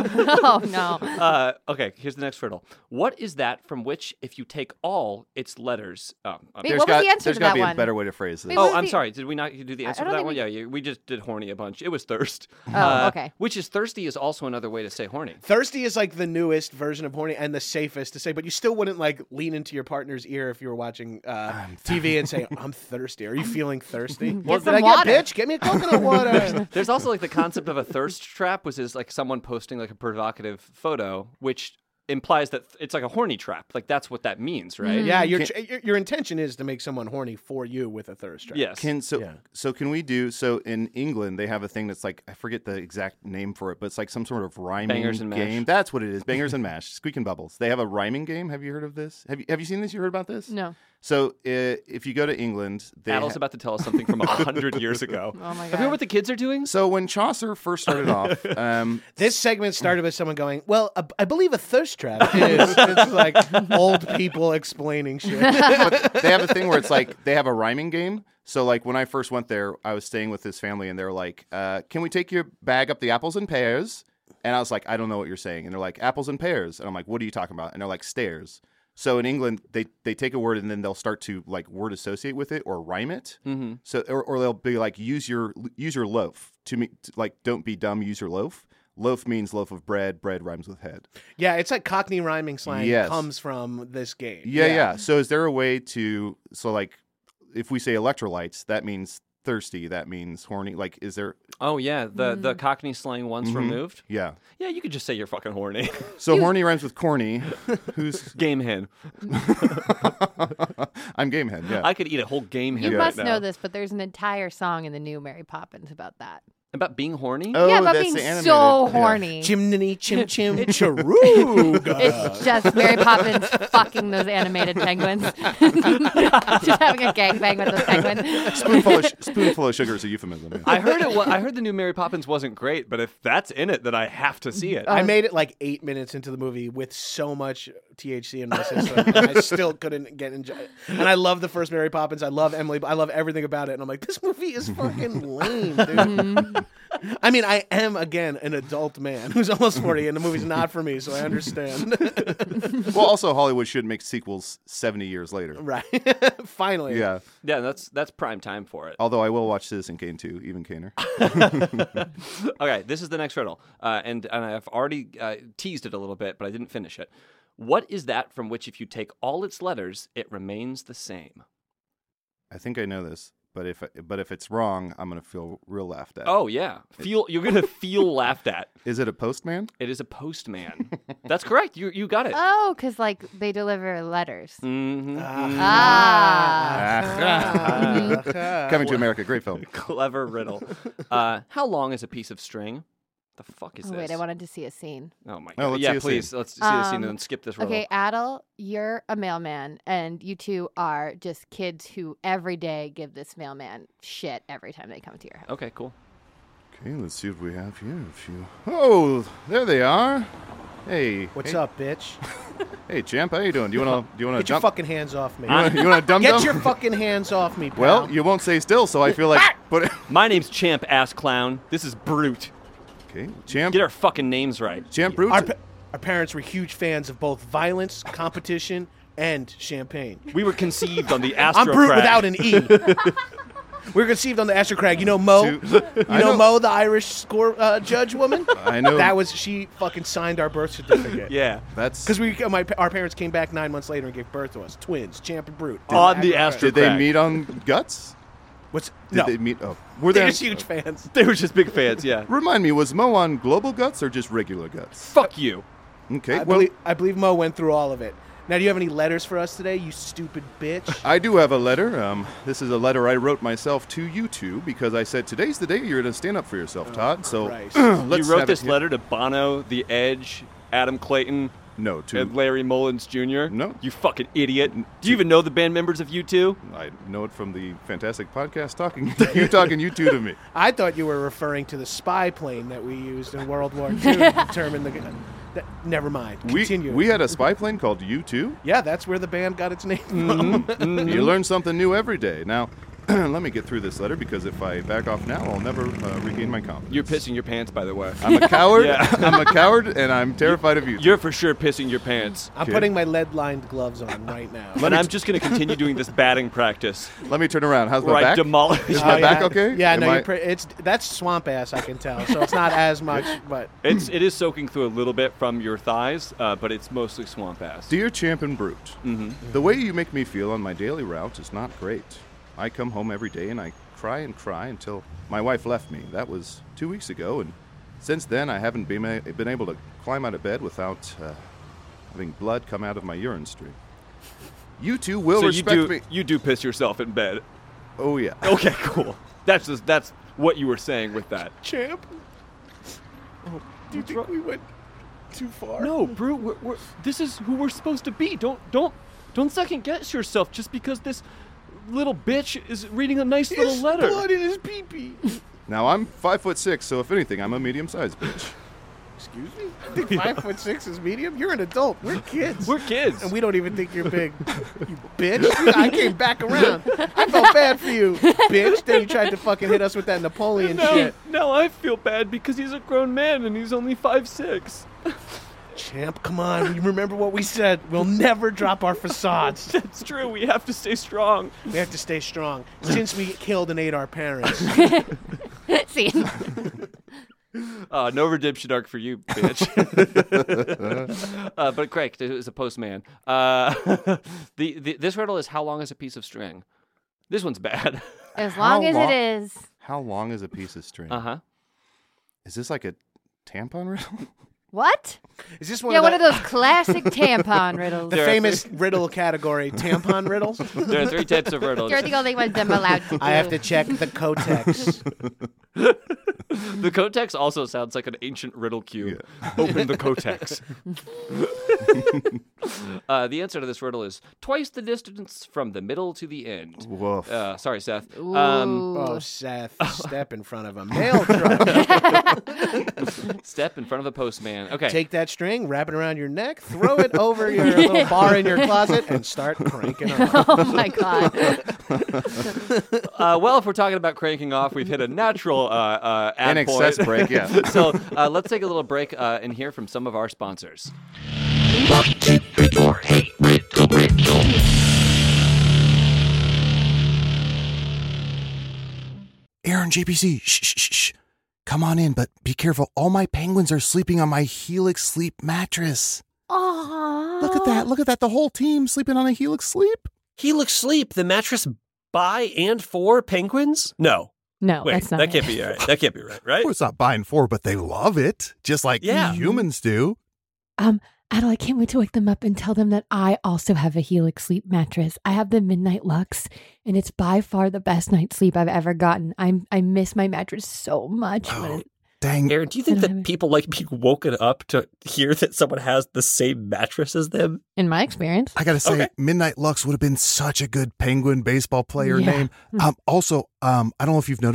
Oh no. Uh, okay, here's the next riddle. What is that from which, if you take all its letters, oh, okay. Wait, what was the answer there's to got that to be one? a better way to phrase this. Wait, Oh, was I'm the- sorry. Did we not do the I- answer I for don't that think one? we- Yeah, yeah, we just did horny a bunch. It was thirst. Oh, okay. Which is thirsty is also another way to say horny. Thirsty is like the newest version of horny and the safest to say, but you still wouldn't like lean into your partner's ear if you were watching uh, T V and say, "I'm thirsty. Are you feeling thirsty?" Get Did some I water. get bitch? Get me a coconut water. There's also like the concept of a thirst trap, which is like someone posting like a provocative photo, which implies that it's like a horny trap. Like that's what that means, right? Yeah, your, tr- your your intention is to make someone horny for you with a thirst trap. Yes. Can so Yeah. so can we do so in England they have a thing that's like I forget the exact name for it, but it's like some sort of rhyming Bangers and mash. game. That's what it is. Bangers and mash, squeaking bubbles. They have a rhyming game. Have you heard of this? Have you have you seen this? You heard about this? No. So uh, if you go to England, they Adam's ha- about to tell us something from a hundred years ago. Oh my Have you heard god. what the kids are doing? so when Chaucer first started off, um, This segment started with someone going, "Well, a, I believe a thirst trap is." It's like old people explaining shit. they have a thing where it's like they have a rhyming game. So like when I first went there, I was staying with this family, and they're like, uh, "Can we take your bag up the apples and pears?" And I was like, "I don't know what you're saying." And they're like, "Apples and pears," and I'm like, "What are you talking about?" And they're like, "Stairs." So in England, they they take a word and then they'll start to like word associate with it or rhyme it. Mm-hmm. So or, or they'll be like, use your use your loaf to me, to, like don't be dumb, use your loaf. Loaf means loaf of bread. Bread rhymes with head. Yeah, it's like Cockney rhyming slang Yes. comes from this game. Yeah, yeah, So is there a way to so like if we say electrolytes, that means thirsty. That means horny. Like, is there? Oh yeah, the the Cockney slang once Mhm. removed. Yeah. Yeah, you could just say you're fucking horny. So horny rhymes with corny. Who's Game hen. I'm Gamehead. Yeah. I could eat a whole game hen You right must now. know this, but there's an entire song in the new Mary Poppins about that. About being horny. oh, yeah, about that's being the animated. so yeah. horny. Chimney, chim, chim, charuga. It's just Mary Poppins fucking those animated penguins. Just having a gangbang with those penguins. Spoonful of, sh- spoonful of sugar is a euphemism. Yeah. I heard it. wa- I heard the new Mary Poppins wasn't great, but if that's in it, then I have to see it. I made it like eight minutes into the movie with so much T H C in my system, and I still couldn't get enjoy. And I love the first Mary Poppins. I love Emily. I love everything about it. And I'm like, this movie is fucking lame, dude. I mean, I am again an adult man who's almost forty, and the movie's not for me, so I understand. Well, also Hollywood should make sequels seventy years later. Right? Finally. Yeah. yeah, that's that's prime time for it. Although I will watch Citizen Kane too, even Kaner. Okay, this is the next riddle, uh, and and I've already uh, teased it a little bit, but I didn't finish it. What is that from which, if you take all its letters, it remains the same? I think I know this, but if but if it's wrong, I'm gonna feel real laughed at. Oh yeah, feel you're gonna feel laughed at. Is it a postman? It is a postman. That's correct. You you got it. Oh, because like they deliver letters. hmm Ah. Coming to America, great film. Clever riddle. Uh, how long is a piece of string? The fuck is Oh, this? wait, I wanted to see a scene. Oh my Oh, god! let's yeah, see a please scene. let's see the scene Um, and then skip this riddle. Okay, Adel, you're a mailman, and you two are just kids who every day give this mailman shit every time they come to your house. Okay, cool. Okay, let's see what we have here. A few. Oh, there they are. Hey. What's hey. up, bitch? Hey, champ, how you doing? Do you wanna do you wanna Get jump? your fucking hands off me. You wanna, you wanna dum Get dum? your fucking hands off me, pal. Well, you won't stay still, so I feel like put it. My name's Champ, ass clown. This is Brute. Okay, champ. Get our fucking names right. Champ Brute. Our, pa- our parents were huge fans of both violence, competition, and champagne. We were conceived on the Astro I'm Brute Crag. without an E. We were conceived on the Astro Crag. You know Mo? Two- You I know, know- Mo, the Irish score uh, judge woman? I know. That was, she fucking signed our birth certificate. Yeah. That's. Because we, my, our parents came back nine months later and gave birth to us. Twins, Champ and Brute. On the Astro Did they Crag. meet on Guts? What's, Did no, they meet? Oh, were they're they? just huge fans. They were just big fans, yeah. Remind me, was Mo on Global Guts or just regular Guts? Fuck you. Okay, I, well, believe, I believe Mo went through all of it. Now, do you have any letters for us today, you stupid bitch? I do have a letter. Um, this is a letter I wrote myself to you two because I said today's the day you're going to stand up for yourself, Todd. So Christ. let's you wrote have this it here. letter to Bono, The Edge, Adam Clayton, No, to and Larry Mullins Junior? No. You fucking idiot. Do you even know the band members of U two? I know it from the fantastic podcast talking you talking you two to me. I thought you were referring to the spy plane that we used in World War Two to determine the... That, never mind. We Continue. we had a spy plane called U two. Yeah, that's where the band got its name from. You learn something new every day. Now, let me get through this letter because if I back off now, I'll never uh, regain my confidence. You're pissing your pants, by the way. I'm a coward. Yeah. I'm a coward, and I'm terrified of you. You're for sure pissing your pants. I'm Okay. putting my lead-lined gloves on right now. And I'm just going to continue doing this batting practice. Let me turn around. How's my Where I back? demolish. Is my Oh, back yeah. okay? Yeah, Am no, I- you're pre- it's that's swamp ass, I can tell. So it's not as much, but It's it is soaking through a little bit from your thighs, uh, but it's mostly swamp ass. Dear Champ and Brute, Mm-hmm. the way you make me feel on my daily route is not great. I come home every day and I cry and cry until my wife left me. That was two weeks ago, and since then I haven't been, a- been able to climb out of bed without uh, having blood come out of my urine stream. You two will so you respect do me. you do piss yourself in bed. Oh, yeah. Okay, cool. That's just that's what you were saying with that. champ. Oh, do you think we went too far? No, Brew, we're, we're, this is who we're supposed to be. Don't don't don't second guess yourself just because this little bitch is reading a nice little There's letter. blood in his pee-pee. Now, I'm five foot six, so if anything, I'm a medium-sized bitch. Excuse me? You think five foot six is medium? You're an adult. We're kids. We're kids. And we don't even think you're big. You bitch. I came back around. I felt bad for you, bitch. Then you tried to fucking hit us with that Napoleon now, shit. now I feel bad because he's a grown man and he's only five six. Champ, come on. You remember what we said. We'll never drop our facades. That's true. We have to stay strong. We have to stay strong. Since we killed and ate our parents. See, Uh, no redemption arc for you, bitch. uh, but Craig is a postman. Uh, the, the this riddle is how long is a piece of string? This one's bad. as long How as long- it is. How long is a piece of string? Uh huh. Is this like a tampon riddle? What? Is this one Yeah, of one the, of those classic tampon riddles. the There are famous riddle category, tampon riddles? There are three types of riddles. You're the only ones I'm allowed to do. I have to check the codex. The Codex also sounds like an ancient riddle cube. Open the Codex. uh, the answer to this riddle is twice the distance from the middle to the end. Woof. Uh, sorry, Seth. Um, Oh, Seth, step in front of a mail truck. step in front of the postman. Okay. Take that string, wrap it around your neck, throw it over your little bar in your closet, and start cranking off. Oh my god. Uh, well, if we're talking about cranking off, we've hit a natural uh, uh, ad An point. excess break, yeah. so uh, let's take a little break uh, and hear from some of our sponsors. Aaron, J P C, shh, shh, shh, shh. Come on in, but be careful. All my penguins are sleeping on my Helix Sleep mattress. Aww. Look at that. Look at that. The whole team sleeping on a Helix Sleep. Helix Sleep, the mattress by and for penguins? No. No, Wait, that's not that it. can't be right. That can't be right, right? Well, it's not buying four, but they love it, just like Yeah. humans do. Um, Adel, I can't wait to wake them up and tell them that I also have a Helix Sleep mattress. I have the Midnight Lux, and it's by far the best night's sleep I've ever gotten. I'm I miss my mattress so much. when Oh, it- dang. Aaron, do you think I don't that have it. people like being woken up to hear that someone has the same mattress as them? in my experience. I got to say, Okay. Midnight Lux would have been such a good penguin baseball player Yeah. name. Um, also, um, I don't know if you've noticed,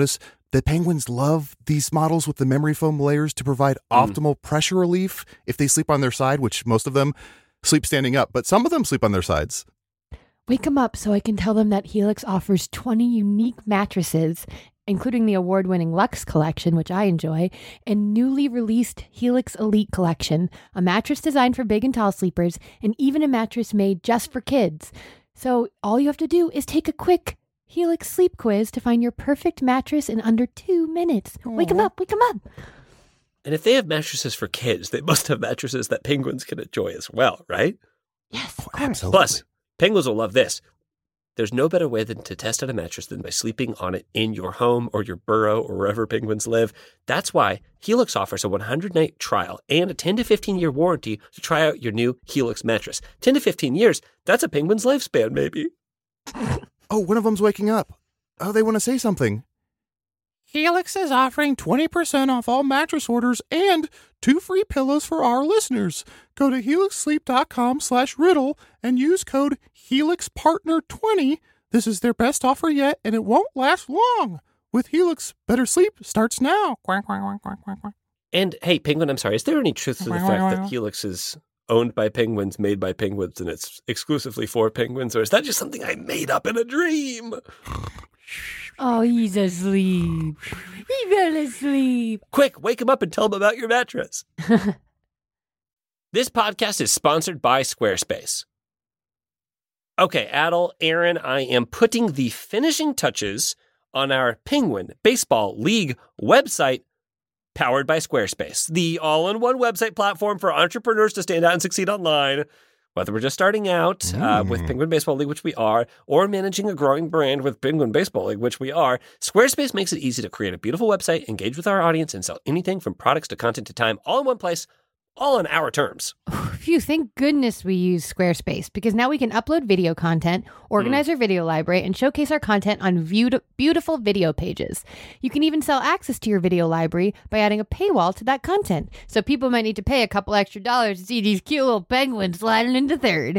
that penguins love these models with the memory foam layers to provide mm. optimal pressure relief if they sleep on their side, which most of them sleep standing up, but some of them sleep on their sides. Wake them up so I can tell them that Helix offers twenty unique mattresses, including the award-winning Luxe Collection, which I enjoy, and newly released Helix Elite Collection, a mattress designed for big and tall sleepers, and even a mattress made just for kids. So all you have to do is take a quick Helix sleep quiz to find your perfect mattress in under two minutes. Aww. Wake them up, wake them up. And if they have mattresses for kids, they must have mattresses that penguins can enjoy as well, right? Yes, of oh, course. Absolutely. Plus, penguins will love this. There's no better way than to test out a mattress than by sleeping on it in your home or your burrow or wherever penguins live. That's why Helix offers a one hundred night trial and a ten to fifteen year warranty to try out your new Helix mattress. ten to fifteen years, that's a penguin's lifespan, maybe. Oh, one of them's waking up. Oh, they want to say something. Helix is offering twenty percent off all mattress orders and two free pillows for our listeners. Go to helixsleep.com slash riddle and use code helix partner twenty. This is their best offer yet, and it won't last long. With Helix, better sleep starts now. Quack, quack, quack, quack, quack, quack. And hey, Penguin, I'm sorry, is there any truth to the fact that Helix is owned by penguins, made by penguins, and it's exclusively for penguins, or is that just something I made up in a dream? Oh, he's asleep. He fell asleep. Quick, wake him up and tell him about your mattress. This podcast is sponsored by Squarespace. Okay, Adel, Aaron, I am putting the finishing touches on our Penguin Baseball League website, powered by Squarespace, the all-in-one website platform for entrepreneurs to stand out and succeed online. Whether we're just starting out mm. uh, with Penguin Baseball League, which we are, or managing a growing brand with Penguin Baseball League, which we are, Squarespace makes it easy to create a beautiful website, engage with our audience, and sell anything from products to content to time, all in one place, all on our terms. Phew, thank goodness we use Squarespace, because now we can upload video content, organize mm. our video library, and showcase our content on viewed, beautiful video pages. You can even sell access to your video library by adding a paywall to that content. So people might need to pay a couple extra dollars to see these cute little penguins sliding into third.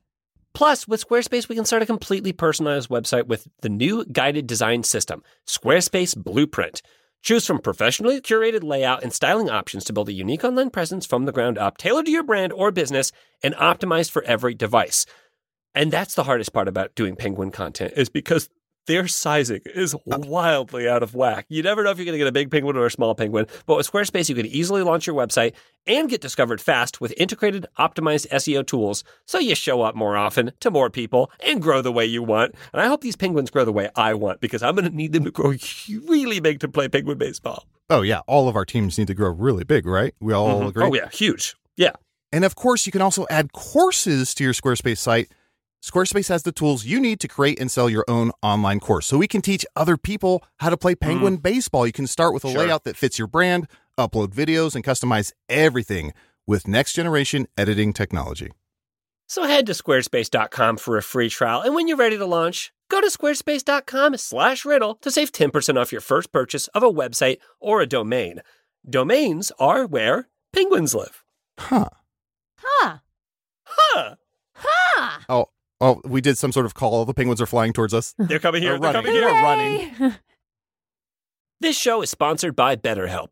Plus, with Squarespace, we can start a completely personalized website with the new guided design system, Squarespace Blueprint. Choose from professionally curated layout and styling options to build a unique online presence from the ground up, tailored to your brand or business, and optimized for every device. And that's the hardest part about doing Penguin content, is because their sizing is wildly out of whack. You never know if you're going to get a big penguin or a small penguin, but with Squarespace, you can easily launch your website and get discovered fast with integrated, optimized S E O tools, so you show up more often to more people and grow the way you want. And I hope these penguins grow the way I want, because I'm going to need them to grow really big to play penguin baseball. Oh, yeah. All of our teams need to grow really big, right? We all mm-hmm. agree? Oh, yeah. Huge. Yeah. And of course, you can also add courses to your Squarespace site. Squarespace has the tools you need to create and sell your own online course, so we can teach other people how to play penguin mm. baseball. You can start with a sure. layout that fits your brand, upload videos, and customize everything with next-generation editing technology. So head to squarespace dot com for a free trial, and when you're ready to launch, go to squarespace dot com slash riddle to save ten percent off your first purchase of a website or a domain. Domains are where penguins live. Huh. Huh. Huh. Huh. Oh. Oh, we did some sort of call. The penguins are flying towards us. They're coming here. They're, They're running. coming here. They're running. This show is sponsored by BetterHelp.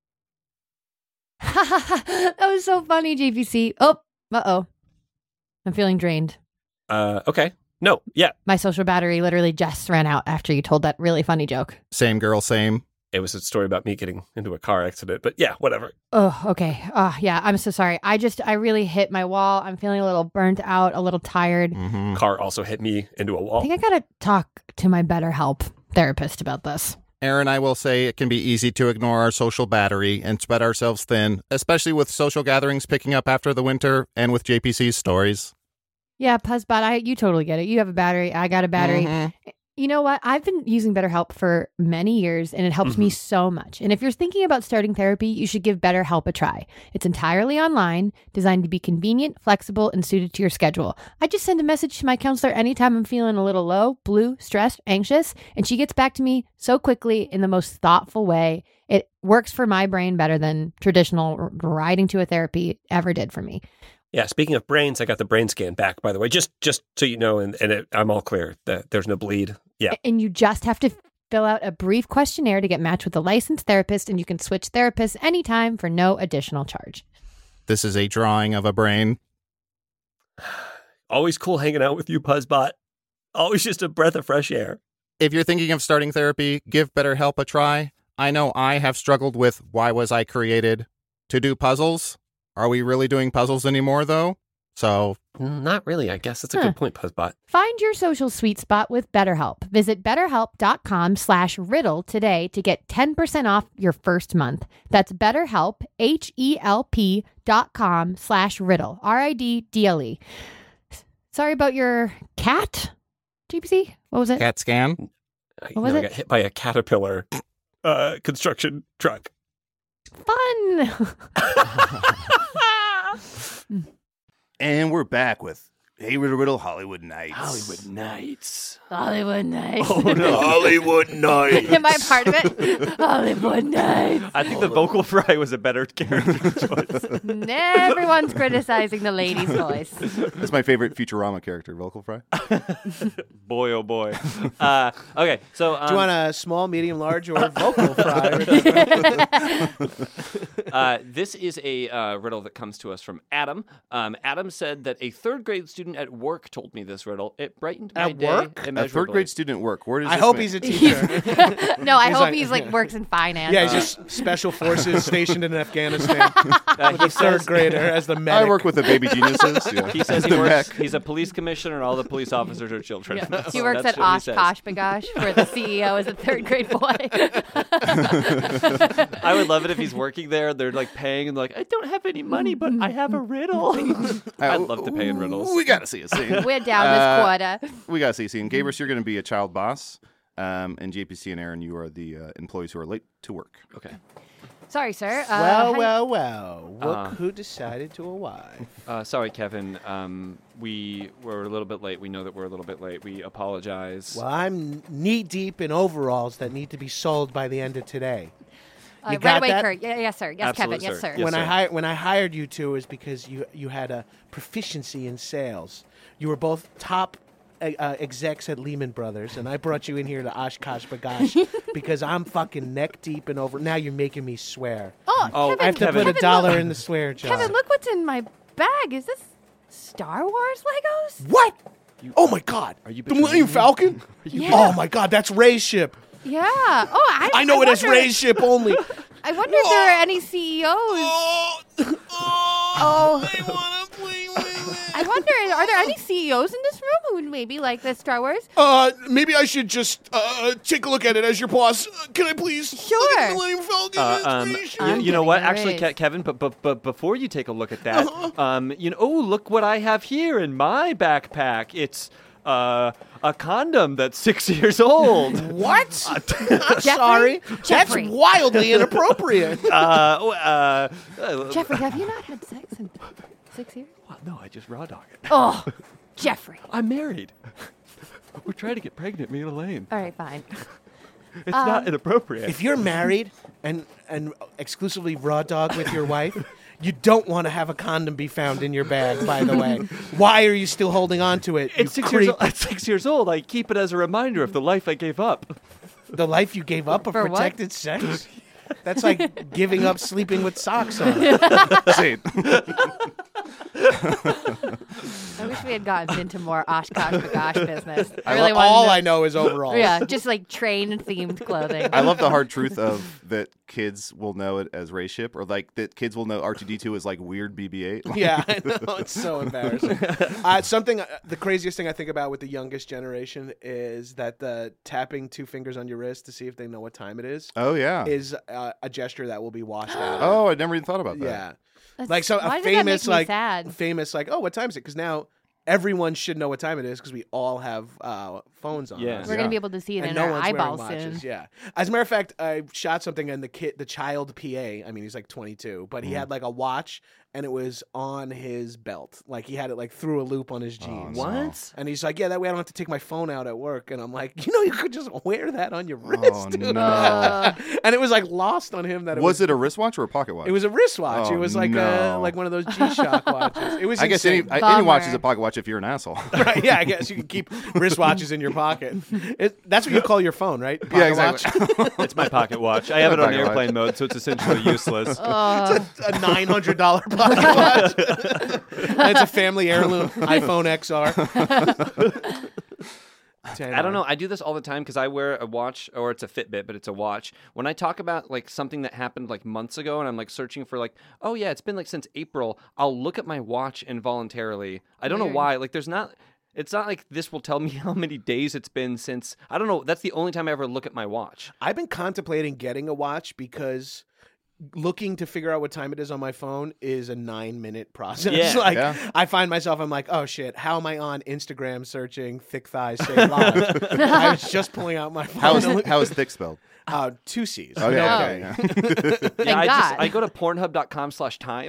That was so funny, J P C. Oh, uh-oh. I'm feeling drained. Uh, okay. No, yeah. My social battery literally just ran out after you told that really funny joke. Same girl, same. It was a story about me getting into a car accident, but yeah, whatever. Oh, okay. Oh, yeah, I'm so sorry. I just, I really hit my wall. I'm feeling a little burnt out, a little tired. Mm-hmm. Car also hit me into a wall. I think I gotta talk to my BetterHelp therapist about this. Aaron, I will say it can be easy to ignore our social battery and spread ourselves thin, especially with social gatherings picking up after the winter and with J P C's stories. Yeah, Puzzbot, I you totally get it. You have a battery. I got a battery. Mm-hmm. You know what? I've been using BetterHelp for many years, and it helps mm-hmm. me so much. And if you're thinking about starting therapy, you should give BetterHelp a try. It's entirely online, designed to be convenient, flexible, and suited to your schedule. I just send a message to my counselor anytime I'm feeling a little low, blue, stressed, anxious, and she gets back to me so quickly in the most thoughtful way. It works for my brain better than traditional riding to a therapy ever did for me. Yeah, speaking of brains, I got the brain scan back, by the way, just just so you know, and, and it, I'm all clear that there's no bleed. Yeah. And you just have to Fill out a brief questionnaire to get matched with a licensed therapist, and you can switch therapists anytime for no additional charge. This is a drawing of a brain. Always cool hanging out with you, Puzzbot. Always just a breath of fresh air. If you're thinking of starting therapy, give BetterHelp a try. I know I have struggled with why was I created to do puzzles. Are we really doing puzzles anymore, though? So... Not really, I guess. That's a Huh. good point, Puzzbot. Find your social sweet spot with BetterHelp. Visit betterhelp.com slash riddle today to get ten percent off your first month. That's BetterHelp, H-E-L-P dot com slash riddle, R I D D L E. Sorry about your cat, G P C? What was it? Cat scan. What was No, I it? got hit by a caterpillar uh, construction truck. Fun. And we're back with Hey Riddle Riddle Hollywood Nights. Hollywood Nights. Hollywood Nights. Oh, no. Hollywood Nights. Am I part of it? Hollywood Nights. I think the vocal fry was a better character choice. Everyone's criticizing the lady's voice. That's my favorite Futurama character, Vocal Fry. Boy, oh boy. Uh, okay, so um, Do you want a small, medium, large, or vocal fry? uh, this is a uh, riddle that comes to us from Adam. Um, Adam said that a third grade student at work told me this riddle. It brightened my At day work? A immeasurably. third grade student work. Where does I this hope ma- he's a teacher. No, I He's hope like- he's like works in finance. Yeah, he's just special forces stationed in Afghanistan Uh, with he a third says- grader as the medic. I work with the baby geniuses. Yeah. He says he The works. mech. He's a police commissioner, and all the police officers are children. He works That's at what he Osh says. Kosh Bagosh, where the C E O is a third grade boy. I would love it if he's working there. They're like paying and like, I don't have any money, but I have a riddle. I'd love to pay in riddles. We gotta see a scene. We're down Uh, this quota. We gotta see a scene. Gabrus, you're gonna be a child boss, um, and J P C and Aaron, you are the uh, employees who are late to work. Okay. Sorry, sir. Uh, well, hi- well, well. Look Uh, who decided to arrive. Uh, sorry, Kevin. Um, we were a little bit late. We know that we're a little bit late. We apologize. Well, I'm knee deep in overalls that need to be sold by the end of today. Uh, You right got away, that? Kurt. Yeah, yes, sir. Yes, Absolute, Kevin. Yes, sir. sir. Yes, when I sir. hired when I hired you two is because you you had a proficiency in sales. You were both top uh, uh, execs at Lehman Brothers, and I brought you in here to Oshkosh Bagosh because I'm fucking neck deep and over. Now you're making me swear. Oh, Oh, Kevin, I have to Kevin. put a Kevin, dollar look, in the swear jar. Kevin, look what's in my bag. Is this Star Wars Legos? What? oh my God! Are you the Millennium betraying me? Falcon? Yeah. Oh my God! That's Ray's ship. Yeah. Oh, I. I know I it as wonder- Ray's ship only. I wonder if there are any C E Os. Oh, Oh. I want to play with I wonder, are there any C E Os in this room who would maybe like this Star Wars? Uh, maybe I should just uh take a look at it as your boss. Uh, can I please? Sure. Look at the Millennium Falcon. Uh, It's um, Ray's ship. you, I'm you know what? getting Actually, nervous. Ke- Kevin, but, but but before you take a look at that, um, you know, oh, look what I have here in my backpack. It's uh, a condom that's six years old. What? I'm Jeffrey? sorry. Jeffrey. That's wildly inappropriate. uh, oh, uh, uh, Jeffrey, have you not had sex in six years? well, no, I just raw dog it. Oh, Jeffrey. I'm married. We're trying to get pregnant, me and Elaine. All right, fine. It's not inappropriate. If you're married and and exclusively raw dog with your wife, you don't want to have a condom be found in your bag. By the way, why are you still holding on to it? It's you six years creep? old. At six years old, I keep it as a reminder of the life I gave up. The life you gave up of For what? protected sex. That's like giving up sleeping with socks on. Scene. I wish we had gotten into more Oshkosh Bagosh business. I I really lo- want all to know. I know is overalls. Yeah, just like train themed clothing. I love the hard truth of that kids will know it as Ray ship, or like that kids will know R two D two is like weird B B eight. Yeah, I know. It's so embarrassing. Uh, something, uh, the craziest thing I think about with the youngest generation is that the tapping two fingers on your wrist to see if they know what time it is Oh yeah. is uh, a gesture that will be washed out. Oh, I never even thought about that. yeah. That's- Like so, why a does that make famous me like sad? famous like, oh, what time is it? Because now everyone should know what time it is because we all have uh, phones on. Yeah. us. We're gonna be able to see it And in no our one's wearing eyeballs watches. soon. Yeah. As a matter of fact, I shot something and the kid, the child P A. I mean, he's like twenty-two, but he Mm. had like a watch and it was on his belt. Like he had it like through a loop on his jeans. Oh, no. What? And he's like, yeah, that way I don't have to take my phone out at work. And I'm like, you know, you could just wear that on your wrist. Oh, dude. no. And it was like lost on him that it was was. it a wristwatch or a pocket watch? It was a wristwatch. Oh, it was like no. a like one of those G-Shock watches. It was. I guess any, insane. any watch is a pocket watch if you're an asshole. Right, yeah, I guess you can keep wristwatches in your pocket. It, that's what you call your phone, right? Pocket Yeah, exactly. watch. It's my pocket watch. I have it on Pocket watch. airplane mode, so it's essentially useless. Oh. It's a, a nine hundred dollar pocket watch. And it's a family heirloom iPhone X R. I don't know. I do this all the time because I wear a watch, or it's a Fitbit, but it's a watch. When I talk about like something that happened like months ago, and I'm like searching for like, oh yeah, it's been like since April, I'll look at my watch involuntarily. I don't know Weird. why. Like, there's not. It's not like this will tell me how many days it's been since. I don't know. That's the only time I ever look at my watch. I've been contemplating getting a watch because looking to figure out what time it is on my phone is a nine minute process. Yeah. like Yeah. I find myself, I'm like, oh shit, how am I on Instagram searching thick thighs stay live? I was just pulling out my phone. How to is look- how is thick spelled? Uh, two C's. Okay, No okay. K. yeah. Thank yeah, I just God. I go to pornhub dot com slash time.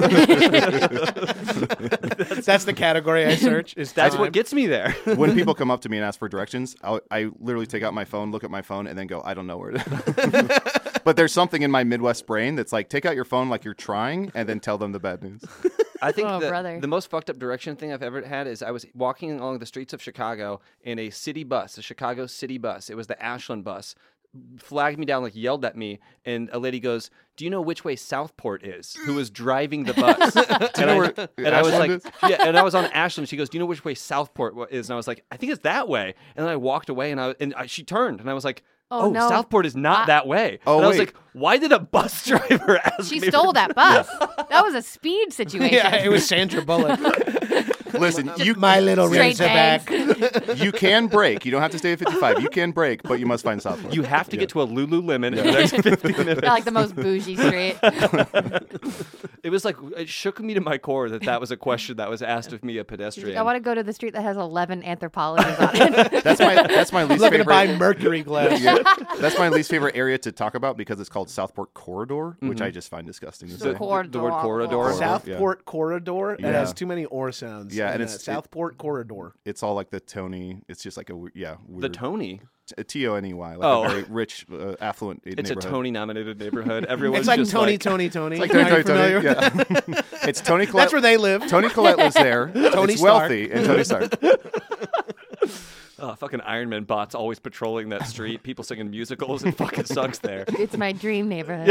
That's the category I search. Is That's time. what gets me there. When people come up to me and ask for directions, I'll, I literally take out my phone, look at my phone, and then go, I don't know where it is. But there's something in my Midwest brain that's like, take out your phone like you're trying, and then tell them the bad news. I think Oh, the, brother. the most fucked up direction thing I've ever had is I was walking along the streets of Chicago in a city bus, a Chicago city bus. It was the Ashland bus. Flagged me down, like yelled at me, and a lady goes, "Do you know which way Southport is?" Who was driving the bus? and know I, where and I was like, Ashland "Yeah." And I was on Ashland. She goes, "Do you know which way Southport wa- is?" And I was like, "I think it's that way." And then I walked away, and I and I, she turned, and I was like, Oh, "Oh, no. Southport is not I- that way." Oh, and I was wait. like, "Why did a bus driver ask She me?" stole for- that bus. That was a speed situation. Yeah, it was Sandra Bullock. Listen, you My little Straight Razorback. you can break. You don't have to stay at fifty-five. You can break, but you must find Southport. You have to get to a Lululemon in the next fifteen minutes. They're like the most bougie street. It was like, it shook me to my core that that was a question that was asked of me, a pedestrian. I want to go to the street that has eleven anthropologists on it. That's my that's my least Looking to favorite. buy mercury glass. Yeah, that's my least favorite area to talk about because it's called Southport Corridor, which I just find disgusting to say. the, the word corridor. Southport Corridor. It Yeah. has too many or sounds. Yeah, in and that. it's- it- Southport Corridor. It's all like the Tony. It's just like a we- yeah The weird, Tony. T O N E Y, like Oh. a very rich, uh, affluent It's neighborhood. a Tony-nominated neighborhood. Everyone's It's like just Tony, like, Tony, Tony. Like Are Tony, you Tony, Tony. familiar? Yeah. It's Tony Collette. That's where they live. Tony Collette lives there. Tony it's Stark. wealthy, and Tony Stark. oh, fucking Iron Man bots always patrolling that street. People singing musicals. It fucking sucks there. It's my dream neighborhood.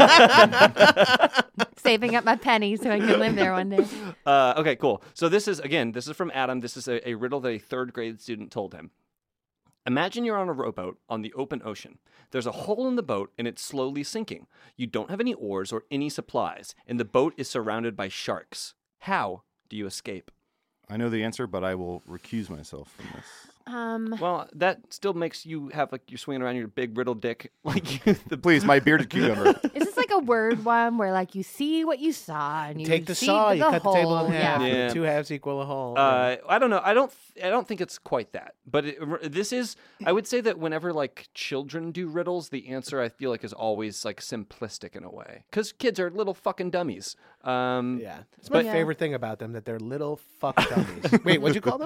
Saving up my pennies so I can live there one day. Uh, okay, cool. So this is, again, this is from Adam. This is a, a riddle that a third grade student told him. Imagine you're on a rowboat on the open ocean. There's a hole in the boat and it's slowly sinking. You don't have any oars or any supplies, and the boat is surrounded by sharks. How do you escape? I know the answer, but I will recuse myself from this. Um, Well, that still makes you have like you're swinging around your big riddle dick, like you, the Please, my bearded cucumber. is this like a word one where like you see what you saw and you Take the see saw, the you cut the table in hole? half. Yeah. Yeah. and Two halves equal a whole. Uh, I don't know. I don't. I don't think it's quite that. But it, this is. I would say that whenever like children do riddles, the answer I feel like is always like simplistic in a way, because kids are little fucking dummies. Um, yeah. It's my but- favorite thing about them, that they're little fuck dummies. Wait, what'd you call them?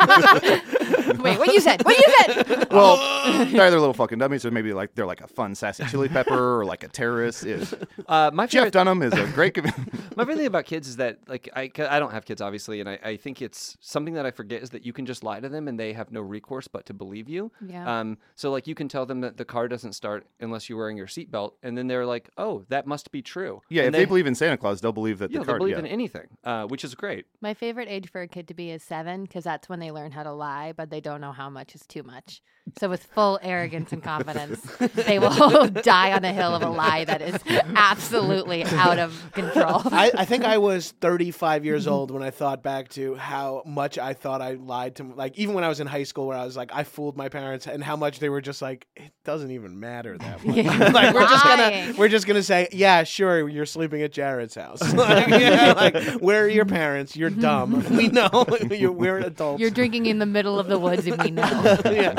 Wait, what you said? What you said? Well, they're either little fucking dummies, or maybe like they're like a fun sassy chili pepper, or like a terrorist. Is Uh, my Jeff favorite, Dunham is a great. my favorite thing about kids is that like I, 'cause I don't have kids obviously, and I, I think it's something that I forget is that you can just lie to them and they have no recourse but to believe you. Yeah. Um. So like you can tell them that the car doesn't start unless you're wearing your seatbelt, and then they're like, oh, that must be true. Yeah, and if they, believe in Santa Claus, they'll believe that Yeah, the they card. believe yeah. in anything, uh, which is great. My favorite age for a kid to be is seven because that's when they learn how to lie, but they don't know how much is too much. So with full arrogance and confidence, they will die on the hill of a lie that is absolutely out of control. I, I think I was thirty-five years old when I thought back to how much I thought I lied to, like, even when I was in high school, where I was like, I fooled my parents, and how much they were just like, it doesn't even matter that much. Yeah. Like, we're just gonna, Lying. we're just gonna say, yeah, sure, you're sleeping at Jared's house. Like, yeah, like, where are your parents? You're dumb. We know. You're, we're adults. You're drinking in the middle of the woods, and we know. yeah.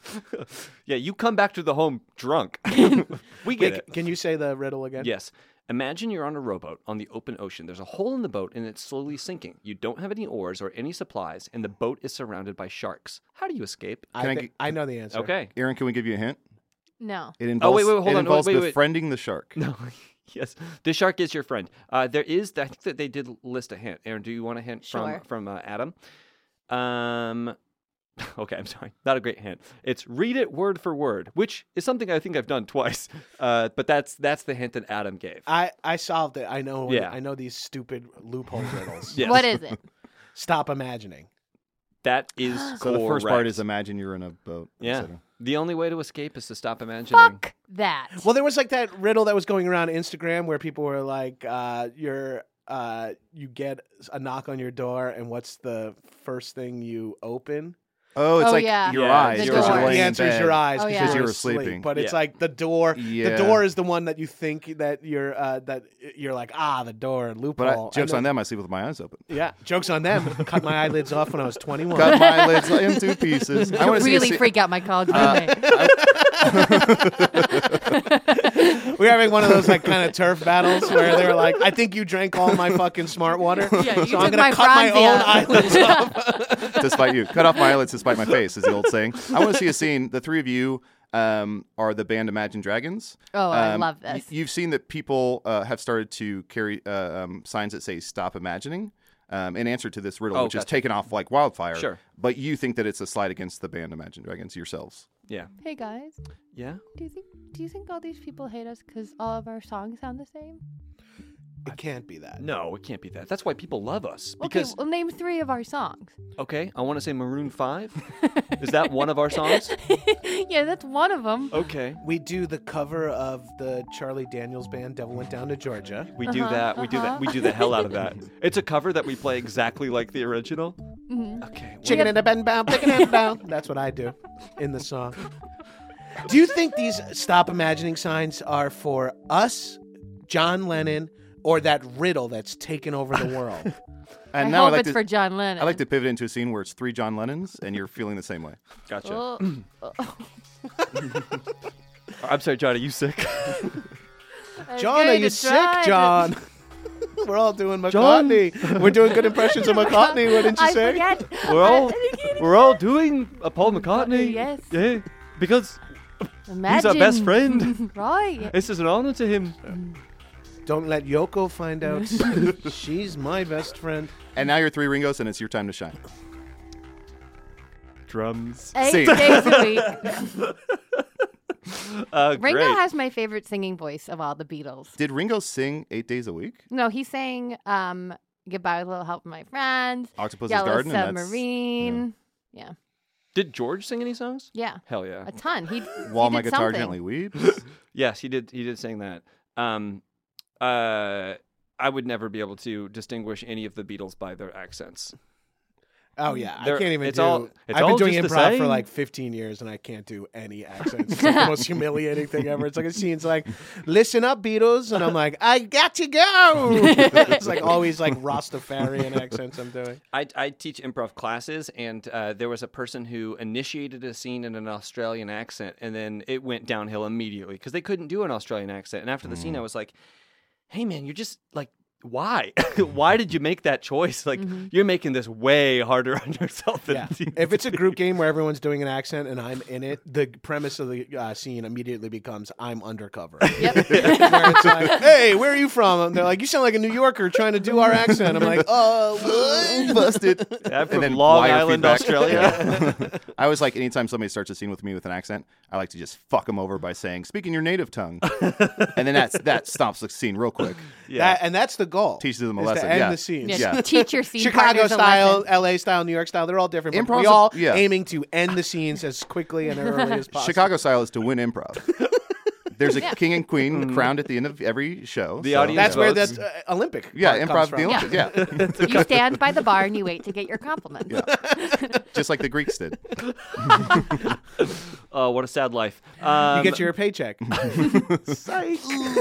Yeah, you come back to the home drunk. We get Wait, it. can you say the riddle again? Yes. Imagine you're on a rowboat on the open ocean. There's a hole in the boat and it's slowly sinking. You don't have any oars or any supplies, and the boat is surrounded by sharks. How do you escape? I, Can I thi- g- I know the answer. Okay. Aaron, can we give you a hint? No. It involves, wait, wait, hold it on. involves Wait, wait, wait. befriending the shark. No. Yes. The shark is your friend. Uh, there is, I think that they did list a hint. Aaron, do you want a hint Sure. from, from uh, Adam? Um... Okay, I'm sorry. Not a great hint. It's read it word for word, which is something I think I've done twice. Uh, but that's that's the hint that Adam gave. I, I solved it. I know. Yeah. I know these stupid loophole riddles. Yes. What is it? Stop imagining. That is So the first part correct. is imagine you're in a boat. Yeah. et cetera. The only way to escape is to stop imagining. Fuck that. Well, there was like that riddle that was going around Instagram where people were like, uh, "You're, uh, you get a knock on your door, and what's the first thing you open?" Oh, it's Oh, like yeah. your Yeah, eyes the because door. you're laying The in answer is bed. your eyes Oh, because yeah. you're You were asleep. sleeping. But it's Yeah. like the door. Yeah. The door is the one that you think that you're uh, that you're like ah the door loophole. But I, And jokes then- on them, I sleep with my eyes open. Yeah, jokes on them. Cut my eyelids off when I was twenty-one. Cut my eyelids in two pieces. I want to really see a freak out my college Uh, roommate. We're having one of those like kind of turf battles where they're like, I think you drank all my fucking smart water, Yeah, you so I'm took gonna my cut my own Franzia." eyelids off. scene despite you. Cut off my eyelids despite my face is the old saying. I want to see a scene. The three of you um, are the band Imagine Dragons. Oh, I Um, love y- this. You've seen that people uh, have started to carry uh, um, signs that say "Stop Imagining." Um, in answer to this riddle, Oh, which is gotcha. taken off like wildfire. Sure. But you think that it's a slight against the band Imagine Dragons yourselves. Yeah. Hey guys, Yeah. do you think do you think all these people hate us because all of our songs sound the same? It can't be that. No, it can't be that. That's why people love us. Okay, Because well, name three of our songs. okay, I want to say Maroon Five. Is that one of our songs? Yeah, that's one of them. Okay. We do the cover of the Charlie Daniels band "Devil Went Down to Georgia." We do Uh-huh, that. We do uh-huh. that. We do the hell out of that. It's a cover that we play exactly like the original. Mhm. Okay. well, Chicken in a bend bound, chicken in a bound. That's what I do in the song. Do you think these stop imagining signs are for us, John Lennon, or that riddle that's taken over the world? And I now hope I like it's to, for John Lennon. I like to pivot into a scene where it's three John Lennons, and you're feeling the same way. Gotcha. Oh, oh. I'm sorry, Johnny. You sick? I was John, are going you to sick, try to- John? We're all doing John. McCartney. We're doing good impressions of McCartney. What didn't you I say? forget. We're all I- we're all doing a Paul McCartney. Yes. Yeah. Because Imagine. he's our best friend. Right. This is an honor to him. Don't let Yoko find out. She's my best friend. And now you're three Ringos, and it's your time to shine. Drums. Eight Sing. days a week. Uh, Ringo great. has my favorite singing voice of all the Beatles. Did Ringo sing eight days a week? No, he sang um, "Goodbye with a Little Help from My Friends," Octopus's "Yellow Garden. and that's- Submarine." Yeah. Did George sing any songs? yeah, Hell yeah. a ton. He While he my did guitar something. gently weeps. Yes, he did. He did sing that. Um, uh, I would never be able to distinguish any of the Beatles by their accents. Oh yeah, I They're- can't even it's do. all- it's I've all been doing just the improv for same. like fifteen years, and I can't do any accents. It's like the most humiliating thing ever. It's like a scene's like, "Listen up, Beatles," and I'm like, "I got to go." It's like always like Rastafarian accents I'm doing. I, I teach improv classes, and uh, there was a person who initiated a scene in an Australian accent, and then it went downhill immediately because they couldn't do an Australian accent. And after the scene, I was like, "Hey, man, you're just like." Why? Why did you make that choice? Like, you're making this way harder on yourself. Than Yeah. If it's a group game where everyone's doing an accent and I'm in it, the premise of the uh, scene immediately becomes I'm undercover. Yep. Where it's like, hey, where are you from? And they're like, you sound like a New Yorker trying to do our accent. I'm like, oh, what? Busted. I'm from And then Long wire Island, feedback. Australia. Yeah. I was like, anytime somebody starts a scene with me with an accent, I like to just fuck them over by saying, "Speak in your native tongue," and then that's that stops the scene real quick. Yeah. That, and that's the goal. Teaches them a is lesson. to end Yeah. the scene. Yeah, Yeah. Teach your scene Chicago partners a style, lesson. L A style, New York style, they're all different. But Improv's we a- all yeah. aiming to end the scenes as quickly and early as possible. Chicago style is to win improv. There's a king and queen crowned at the end of every show. The so- audience That's where votes. that uh, Olympic Yeah, part comes improv. from. The Olympics. Yeah. You stand by the bar and you wait to get your compliments. Just like the Greeks did. Oh, what a sad life. Um, You get your paycheck. Psych.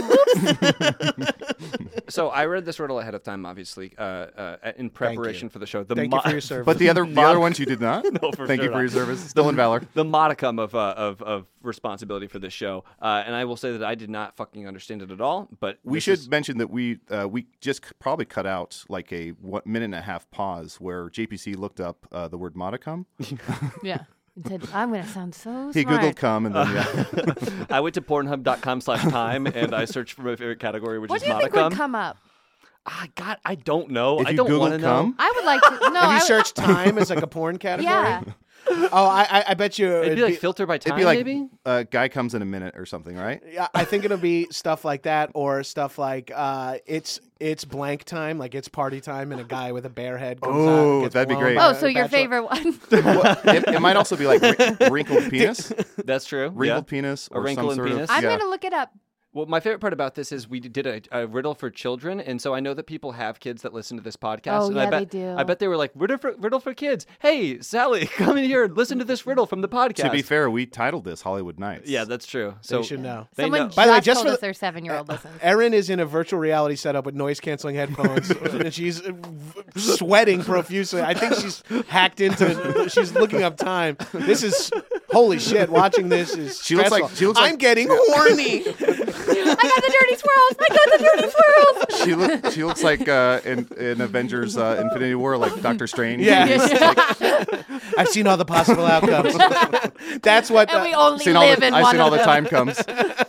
So I read this riddle ahead of time, obviously, uh, uh, in preparation for the show. The Thank mo- you for your service. But the other the Mod- other ones you did not. for Thank sure you for not. your service. Still in valor. the modicum of, uh, of of responsibility for this show, uh, and I will say that I did not fucking understand it at all. But We this should is- mention that we uh, we just c- probably cut out like a one minute and a half pause where J P C looked up uh, the word modicum. Yeah. It said, I'm going to sound so He smart. Googled cum and then, yeah. I went to pornhub.com slash time and I searched for my favorite category, which What is do you think modicum. would come up? Ah, God, I don't know. If I you don't Google want to know. cum, I would like to. No, Have I you would- searched time as like a porn category? Yeah. Oh, I, I, I bet you It'd be like filter by time, it'd be like maybe? uh, guy comes in a minute or something, right? Yeah, I think it'll be stuff like that, or stuff like uh, it's it's blank time, like it's party time, and a guy with a bare head comes out. Oh, and gets that'd be blown great. by Oh, a so your bachelor. favorite one? Well, it, it might also be like wri- wrinkled penis, That's true. wrinkled yeah. penis, A or wrinkle some in sort penis? of. I'm yeah. going to look it up. Well, my favorite part about this is we did a, a riddle for children, and so I know that people have kids that listen to this podcast. Oh, and yeah, I bet, they do. I bet they were like, riddle for, riddle for kids. Hey, Sally, come in here and listen to this riddle from the podcast. To be fair, we titled this Hollywood Nights. yeah, that's true. So They should know. They Someone know. just By the way, just told for us the- their seven-year-old listens. Erin is in a virtual reality setup with noise canceling headphones, and she's uh, v- sweating profusely. I think she's hacked into. She's looking up time. This is holy shit. Watching this is She looks like- stressful. she looks like- I'm getting horny. I got the dirty swirls. I got the dirty swirls. She look, she looks like uh, in, in Avengers uh, Infinity War, like Doctor Strange. Yeah. She's like, I've seen all the possible outcomes. That's what And uh, we only seen all live the, in I've one seen of all the them. time comes.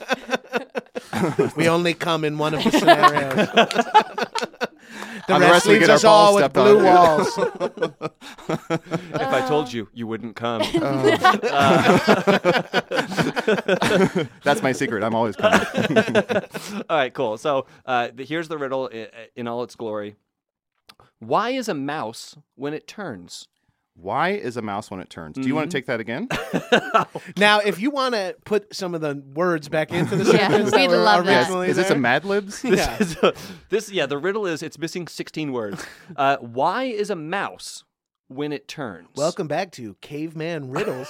we only come in one of the scenarios. The On the rest rest we leaves get our us all balls with stepped blue on. walls. If I told you, you wouldn't come. That's my secret. I'm always coming. All right, cool. So uh, the, here's the riddle in, in all its glory. Why is a mouse when it turns? Why is a mouse when it turns? Do you want to take that again? Now, if you want to put some of the words back into the Yeah, sentence, that we'd were love that. originally Is this a there- Mad Libs? This Yeah. is a- this, yeah, the riddle is it's missing sixteen words. Uh, why is a mouse when it turns? Welcome back to Caveman Riddles.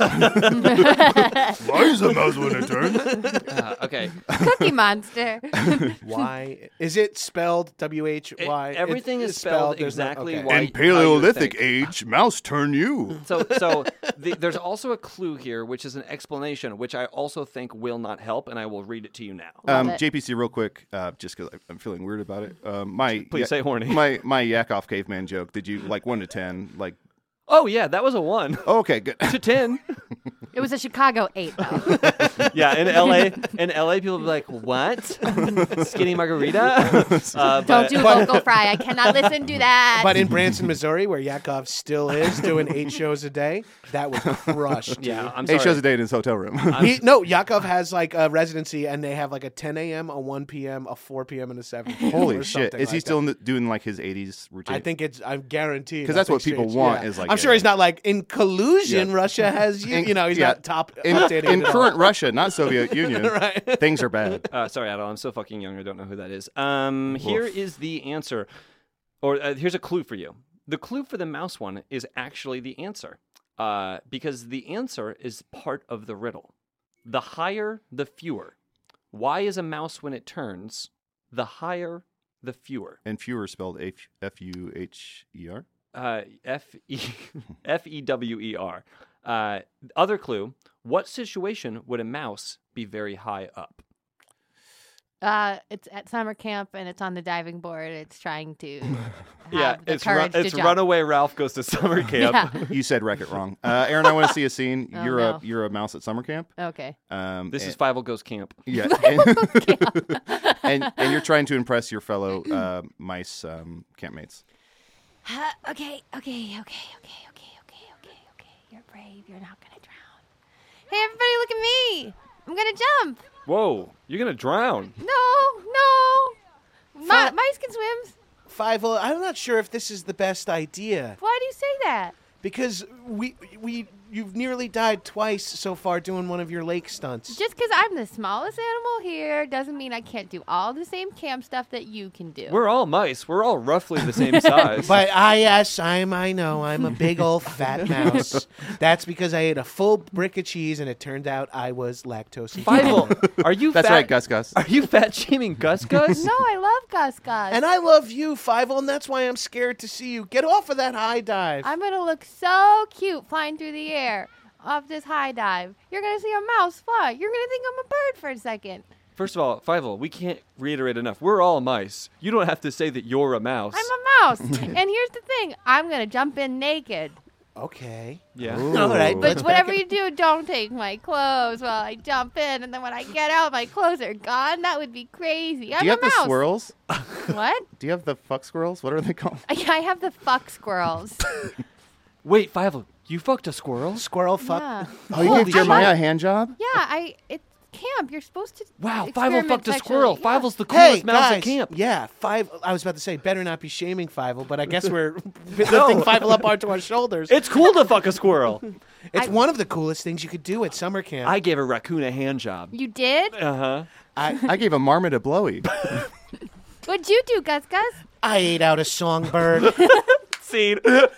Why is a mouse when it turns? Uh, okay. Cookie Monster. Why is it spelled W H Y? It- everything It- is it's spelled there's no- exactly okay. why- In how you would Paleolithic think. age, mouse turn you. So, so the, there's also a clue here, which is an explanation, which I also think will not help, and I will read it to you now. Love Um, it. J P C, real quick, uh, just because I'm feeling weird about it. Um, my Please say horny. My my yak off caveman joke. Did you like one to ten? Like, Oh yeah, that was a one oh, okay, good. to ten. It was a Chicago eight, though. Yeah, in L A, in L A, people be like, "What? Skinny margarita?" Uh, Don't but- do vocal fry. I cannot listen to that. But in Branson, Missouri, where Yakov still is doing eight shows a day, that was crushed. Yeah, I'm sorry. Eight shows a day in his hotel room. He, no, Yakov has like a residency, and they have like a ten a.m., a one p.m., a four p.m., and a seven p.m. Holy or shit! something Is he like still that. in the, doing like his eighties routine? I think it's. I'm guaranteed 'Cause that's what nothing's people changed. want Yeah. is like I'm sure a- he's not like in collusion. Yeah. Russia has you. In- you know, he's yeah. not top in, updating in it all. current Russia, not Soviet Union. Right. Things are bad. Uh, sorry, Adel. I'm so fucking young. I don't know who that is. Um, here Woof. is the answer, or uh, here's a clue for you. The clue for the mouse one is actually the answer, uh, because the answer is part of the riddle. The higher, the fewer. Why is a mouse when it turns? The higher, the fewer. And fewer spelled F F U H E R. Uh, F E F E W E R. Uh, other clue: what situation would a mouse be very high up? Uh, it's at summer camp and it's on the diving board. It's trying to have Yeah, the it's run, courage to it's jump. Runaway Ralph goes to summer camp. Yeah. You said wreck it wrong. Uh, Aaron, I want to see a scene. Oh, you're no. a you're a mouse at summer camp. Okay. Um, This and, is Five Goes Camp. yeah, and, and and you're trying to impress your fellow uh, mice um, campmates. Uh, okay, okay, okay, okay, okay, okay, okay, okay. You're brave. You're not gonna drown. Hey, everybody, look at me. I'm gonna jump. Whoa, you're gonna drown. No, no. My, Fi- mice can swim. Five. I'm not sure if this is the best idea Why do you say that? because we we you've nearly died twice so far doing one of your lake stunts. Just because I'm the smallest animal here doesn't mean I can't do all the same camp stuff that you can do. We're all mice. We're all roughly the same size. But I, yes, I'm, I know, I'm a big old fat mouse. That's because I ate a full brick of cheese and it turned out I was lactose intolerant. Fivel, are you That's fat? right, Gus Gus. Are you fat shaming Gus Gus? No, I love Gus Gus. And I love you, Fivel, and that's why I'm scared to see you. Get off of that high dive. I'm going to look so cute flying through the air off this high dive. You're going to see a mouse fly. You're going to think I'm a bird for a second. First of all, Fievel, we can't reiterate enough. We're all mice. You don't have to say that you're a mouse. I'm a mouse. And here's the thing. I'm going to jump in naked. Okay. Yeah. All right. But let's whatever back you do, don't take my clothes while I jump in. And then when I get out, my clothes are gone. That would be crazy. I'm Do you a have mouse. the squirrels? What? Do you have the fuck squirrels? What are they called? I, I have the fuck squirrels. Wait, Fievel, you fucked a squirrel? Squirrel fuck. Yeah. Oh, you gave Jeremiah a hand job? Yeah, I. It's camp. You're supposed to. Wow, Fievel experiment fucked a sexually. squirrel. Yeah. Fievel's the coolest Hey, mouse guys. at camp. Yeah, five. I was about to say, better not be shaming Fievel, but I guess we're lifting Fievel up onto our shoulders. It's cool to fuck a squirrel. It's I- one of the coolest things you could do at summer camp. I gave a raccoon a hand job. You did? Uh-huh. I, I gave a marmot a blowy. What'd you do, Gus Gus? I ate out a songbird. Scene.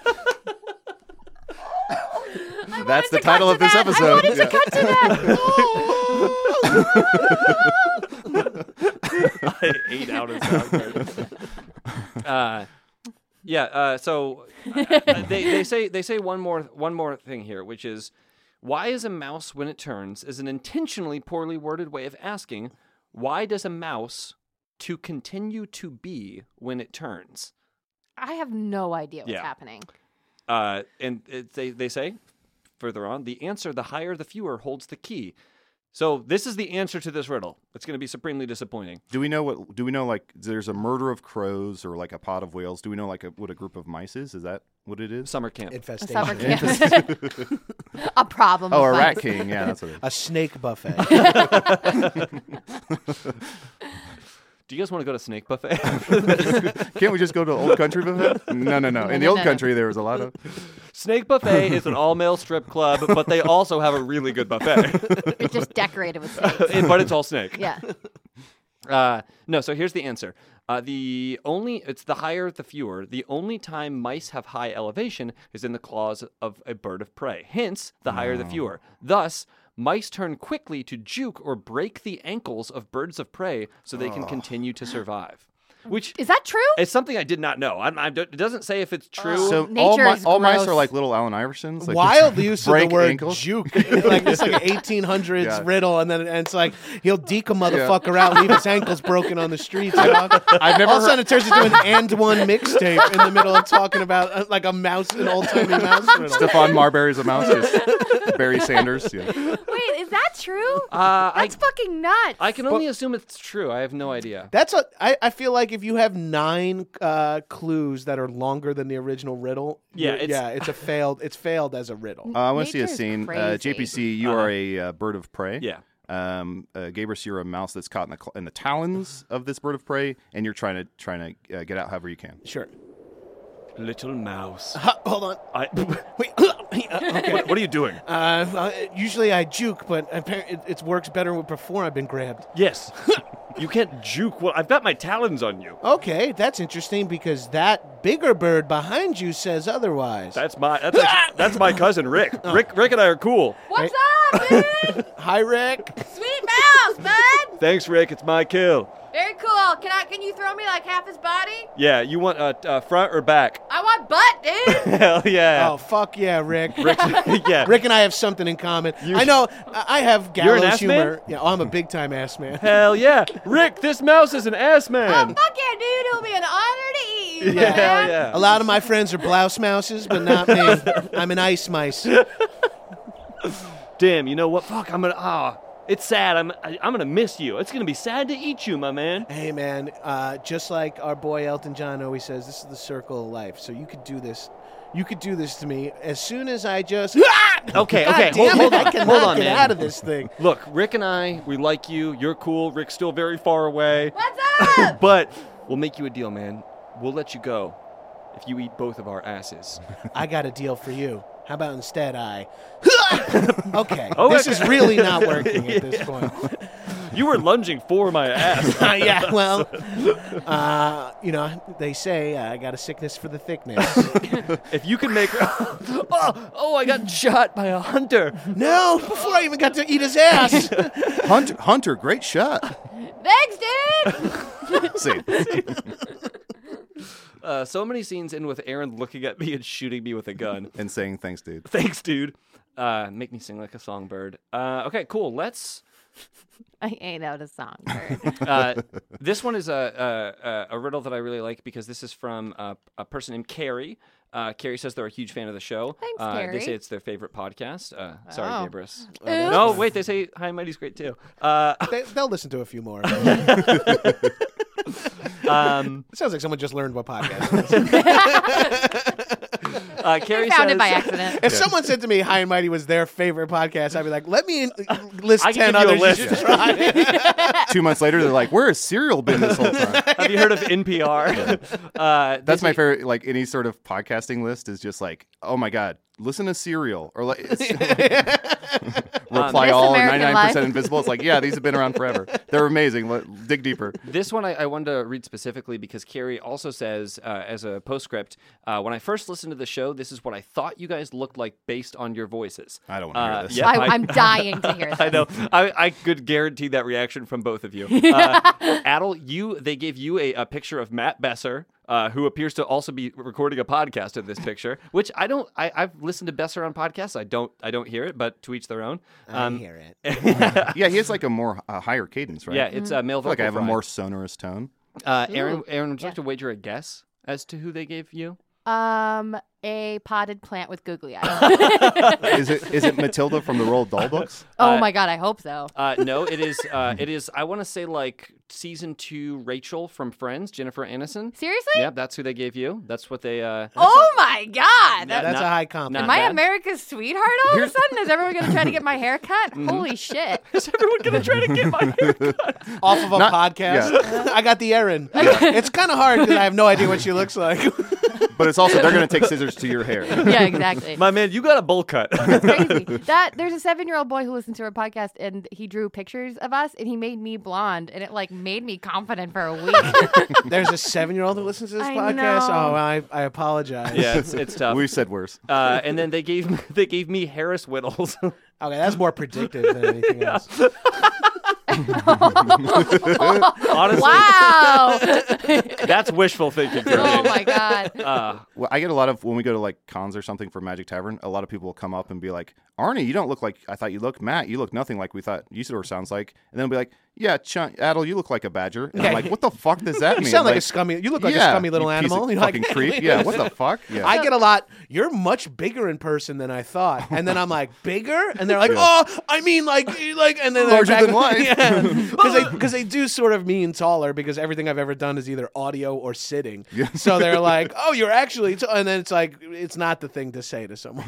That's the to title cut of this to that. episode. I wanted Yeah. to cut to that. I ate out a songbird. Uh, yeah. Uh, so uh, they they say they say one more one more thing here, which is why is a mouse when it turns is an intentionally poorly worded way of asking why does a mouse to continue to be when it turns? I have no idea what's Yeah. happening. Uh, and it, they they say further on the answer the higher the fewer holds the key. So this is the answer to this riddle. It's going to be supremely disappointing. Do we know what? Do we know like there's a murder of crows or like a pod of whales? Do we know like a, what a group of mice is? Is that what it is? Summer camp. A Infestation. summer camp. A problem. Oh, with a rat mice. king. Yeah, that's what it is. A snake buffet. Do you guys want to go to Snake Buffet? Can't we just go to Old Country Buffet? No, no, no. In the no, Old no. Country, there was a lot of. Snake Buffet is an all-male strip club, but they also have a really good buffet. It's just decorated with snakes. It- but it's all snake. Yeah. Uh, no, so here's the answer. Uh, the only it's the higher the fewer. The only time mice have high elevation is in the claws of a bird of prey. Hence, the higher the fewer. Thus, mice turn quickly to juke or break the ankles of birds of prey so they can continue to survive. Which Is that true? is something I did not know. I, I, it doesn't say if it's true. So all, Nature mi- is all mice gross. are like little Allen Iversons. Like Wild use of break the word ankles? juke. Like it's like an eighteen hundreds Yeah. riddle, and then and it's like he'll deke a motherfucker out, leave his ankles broken on the streets. Dog. I've never All of a heard- sudden, it turns into an and one mixtape in the middle of talking about uh, like a mouse, an old timey mouse riddle. Stephon Marbury's a mouse. Just Barry Sanders. Yeah. Wait, is that true? Uh, That's I, fucking nuts. I can only assume it's true. I have no idea. That's a. I, I feel like if you have nine uh, clues that are longer than the original riddle, Yeah, you're- it's- yeah, it's a failed. It's failed as a riddle. Uh, I want to see a Nature's scene. Uh, crazy. J P C, you Uh-huh. are a uh, bird of prey. Yeah. Um, uh, Gabrus, you're a mouse that's caught in the cl- in the talons of this bird of prey, and you're trying to trying to uh, get out however you can. Sure. Little mouse. Ha, hold on. I, Wait. okay. what, what are you doing? Uh, uh, usually I juke, but apparently it, it works better before I've been grabbed. Yes. You can't juke. Well, I've got my talons on you. Okay, that's interesting because that bigger bird behind you says otherwise. That's my that's actually, that's my cousin Rick. Rick Rick and I are cool. What's up, dude? Hi, Rick. Sweet mouse, bud. Thanks, Rick. It's my kill. Very cool. Can I? Can you throw me like half his body? Yeah. You want uh, uh front or back? I want butt, dude. Hell yeah. Oh, fuck yeah, Rick. Rick. Yeah. Rick and I have something in common. You- I know I I have You're an gallows ass humor. man? Yeah, oh, I'm a big time ass man. Hell yeah. Rick, this mouse is an ass Oh, man. fuck yeah, dude. It'll be an honor to eat you. Yeah, hell man. yeah. A lot of my friends are blouse mouses, but not me. I'm an ice mice. Damn. You know what? Fuck. I'm gonna. Ah. It's sad. I'm. I, I'm gonna miss you. It's gonna be sad to eat you, my man. Hey, man, uh, just like our boy Elton John always says, this is the circle of life. So you could do this. You could do this to me as soon as I just. Okay. God okay. damn Hold, it, hold I on. cannot Hold on, get man. out of this thing. Look, Rick and I, we like you. You're cool. Rick's still very far away. What's up? But we'll make you a deal, man. We'll let you go if you eat both of our asses. I got a deal for you. How about instead I. Okay, Oh, this okay. is really not working at this point. You were lunging for my ass. Uh, yeah, well, uh, you know, they say uh, I got a sickness for the thickness. If you can make oh, oh, I got shot by a hunter. No, before I even got to eat his ass. Hunter, Hunter, great shot. Thanks, dude. See, Uh, so many scenes in with Aaron looking at me and shooting me with a gun. and saying thanks, dude. Thanks, dude. Uh, make me sing like a songbird. Uh, okay, cool. Let's I ain't out a songbird. Uh, this one is a, a a riddle that I really like because this is from a, a person named Carrie. Uh, Carrie says they're a huge fan of the show. Thanks, uh, Carrie. They say it's their favorite podcast. Uh, sorry, Oh. Gabrus. Oops. No, wait. They say High and Mighty's great too. Uh, They, they'll listen to a few more. um, It sounds like someone just learned what podcast is. uh, Carrie They found says, it by accident. If someone said to me High and Mighty was their favorite podcast, I'd be like, let me in- list I can ten give you a others you list. should try. Two months later, they're like, "Where has Serial been this whole time?" Have you heard of N P R? uh, That's they my say- favorite. Like any sort of podcasting list is just like, "Oh my god, listen to Serial," or like it's, reply This all or American ninety-nine percent Life. invisible. It's like, yeah, these have been around forever. They're amazing. Let, dig deeper. This one I, I wanted to read specifically because Carrie also says, uh, as a postscript, uh, when I first listened to the show, this is what I thought you guys looked like based on your voices. I don't want to hear Uh, this. yeah, I, I'm dying to hear this. I know. I, I could guarantee that reaction from both of you. Uh, Adel, you they gave you a, a picture of Matt Besser, uh, who appears to also be recording a podcast in this picture. Which I don't. I, I've listened to Besser on podcasts. I don't. I don't hear it, but to each their own. Um, I hear it. Yeah, he has like a more uh, higher cadence, right? Yeah, it's a uh, male I feel like I have vocal a fry. more sonorous tone. Uh, Aaron, Aaron, would you Yeah. like to wager a guess as to who they gave you? Um, a potted plant with googly eyes. Is it is it Matilda from the Roald Dahl books? Oh Uh, my god, I hope so. Uh, no, it is. Uh, it is. I want to say like season two Rachel from Friends, Jennifer Aniston. Seriously? Yeah, that's who they gave you. That's what they. Uh, Oh my god. Not- That's not- a high compliment. Am I bad. America's sweetheart all of a sudden? Is everyone going to try to get my hair cut? Holy shit. Is everyone gonna try to get my hair? Off of a Not- podcast. I got the Erin. It's kind of hard because I have no idea what she looks like. But it's also they're going to take scissors to your hair. Yeah, exactly. My man, you got a bowl cut. It's crazy. That there's a seven year old boy who listens to our podcast and he drew pictures of us and he made me blonde and it like made me confident for a week. There's a seven-year-old who listens to this I podcast. know. Oh, I, I apologize. yeah, it's, it's tough. We said worse. Uh, and then they gave they gave me Harris Whittles. Okay, that's more predictive than anything else. Honestly, Wow. that's wishful thinking. For Oh me. my god. Uh, Well, I get a lot of when we go to like cons or something for Magic Tavern. A lot of people will come up and be like, "Arnie, you don't look like I thought you looked. Matt, you look nothing like we thought Usador sounds like." And then they'll be like, "Yeah, Ch- Adel, you look like a badger." And I'm like, "What the fuck does that You mean?" sound like, a scummy. You look like yeah, a scummy little you piece animal. of You're fucking like, creep. Yeah, what the fuck? Yeah. I get a lot. You're much bigger in person than I thought, and then I'm like bigger, and they're like, "Oh, I mean, like, like," and then they're Larger back- than life. Yeah, because they because they do sort of mean taller because everything I've ever done is either audio or sitting. Yeah. So they're like, "Oh, you're actually," t-, and then it's like it's not the thing to say to someone.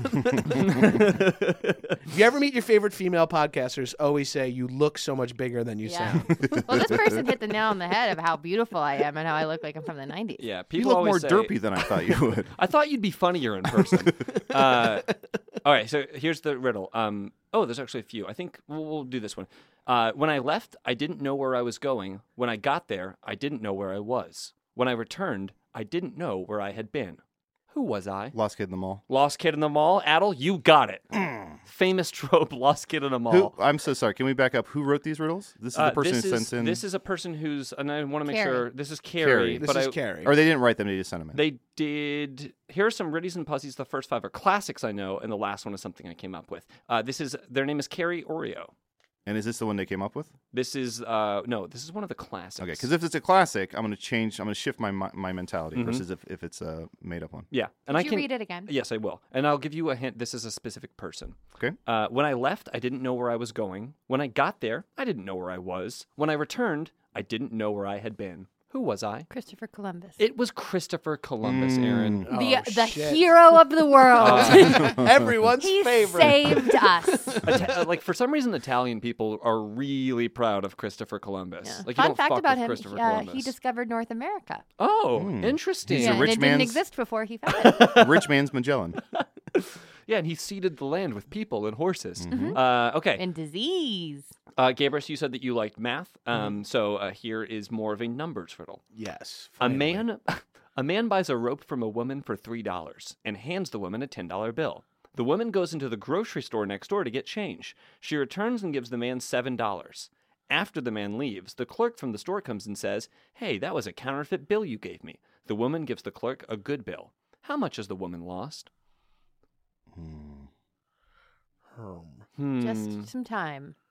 If you ever meet your favorite female podcasters, always say, "You look so much bigger than you Yeah. sound." Well, this person hit the nail on the head of how beautiful I am and how I look like I'm from the nineties. yeah, you people look always more say, derpy than I thought you would. I thought you'd be funnier in person. uh, all right, so here's the riddle. Um, oh, there's actually a few. I think we'll, we'll do this one. Uh, when I left, I didn't know where I was going. When I got there, I didn't know where I was. When I returned, I didn't know where I had been. Who was I? Lost kid in the mall. Lost kid in the mall. Adel, you got it. Famous trope, lost kid in the mall. Who? I'm so sorry. Can we back up? Who wrote these riddles? This is Uh, the person this who is, sent in. This is a person who's, and I want to make Carrie. sure this is Carrie. Carrie. This but is I, Carrie. or they didn't write them. They just sent them in. They did. Here are some Riddies and Pussies. The first five are classics I know, and the last one is something I came up with. Uh, this is their name is Carrie Oreo. and is this the one they came up with? This is uh no, this is one of the classics. Okay, because if it's a classic, I'm going to change. I'm going to shift my my, my mentality Mhm. versus if, if it's a made up one. yeah, and Could I you can read it again? Yes, I will, and I'll give you a hint. This is a specific person. Okay. Uh, when I left, I didn't know where I was going. When I got there, I didn't know where I was. When I returned, I didn't know where I had been. Who was I? Christopher Columbus. It was Christopher Columbus, Aaron. the Oh, the shit. hero of the world. Everyone's he favorite. saved us. Ita- uh, like for some reason, Italian people are really proud of Christopher Columbus. Yeah. Like you Fun don't fact fuck about with him: Christopher uh, Columbus. he discovered North America. Oh, Hmm. interesting. He's yeah, a and rich it didn't man's- exist before he found it. A rich man's Magellan. Yeah, and he seeded the land with people and horses. Mm-hmm. Uh, okay. And disease. Uh, Gabrus, you said that you liked math. Um, so uh, here is more of a numbers riddle. Yes. A finally. man, a man buys a rope from a woman for three dollars and hands the woman a ten dollar bill. The woman goes into the grocery store next door to get change. She returns and gives the man seven dollars. After the man leaves, the clerk from the store comes and says, "Hey, that was a counterfeit bill you gave me." The woman gives the clerk a good bill. How much has the woman lost? Hmm. Hmm. Just some time.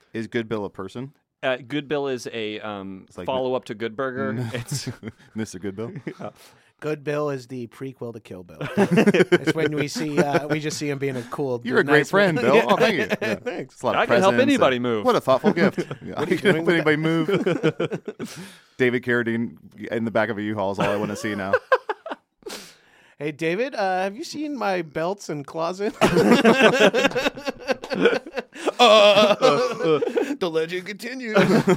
Is Good Bill a person? Uh, Good Bill is a um, like follow up to Good Burger. It's Mister Good Bill. Good Bill is the prequel to Kill Bill. It's when we see uh, we just see him being a cool. You're a great nice friend, man. Bill. Yeah. Oh, thank you. Yeah. Thanks. It's a lot of I can help presents anybody and- move. What a thoughtful gift. Yeah. What are you I can doing help with anybody move. David Carradine in the back of a U-Haul is all I want to see now. Hey, David, uh, have you seen my belts and closet? uh, the legend continues.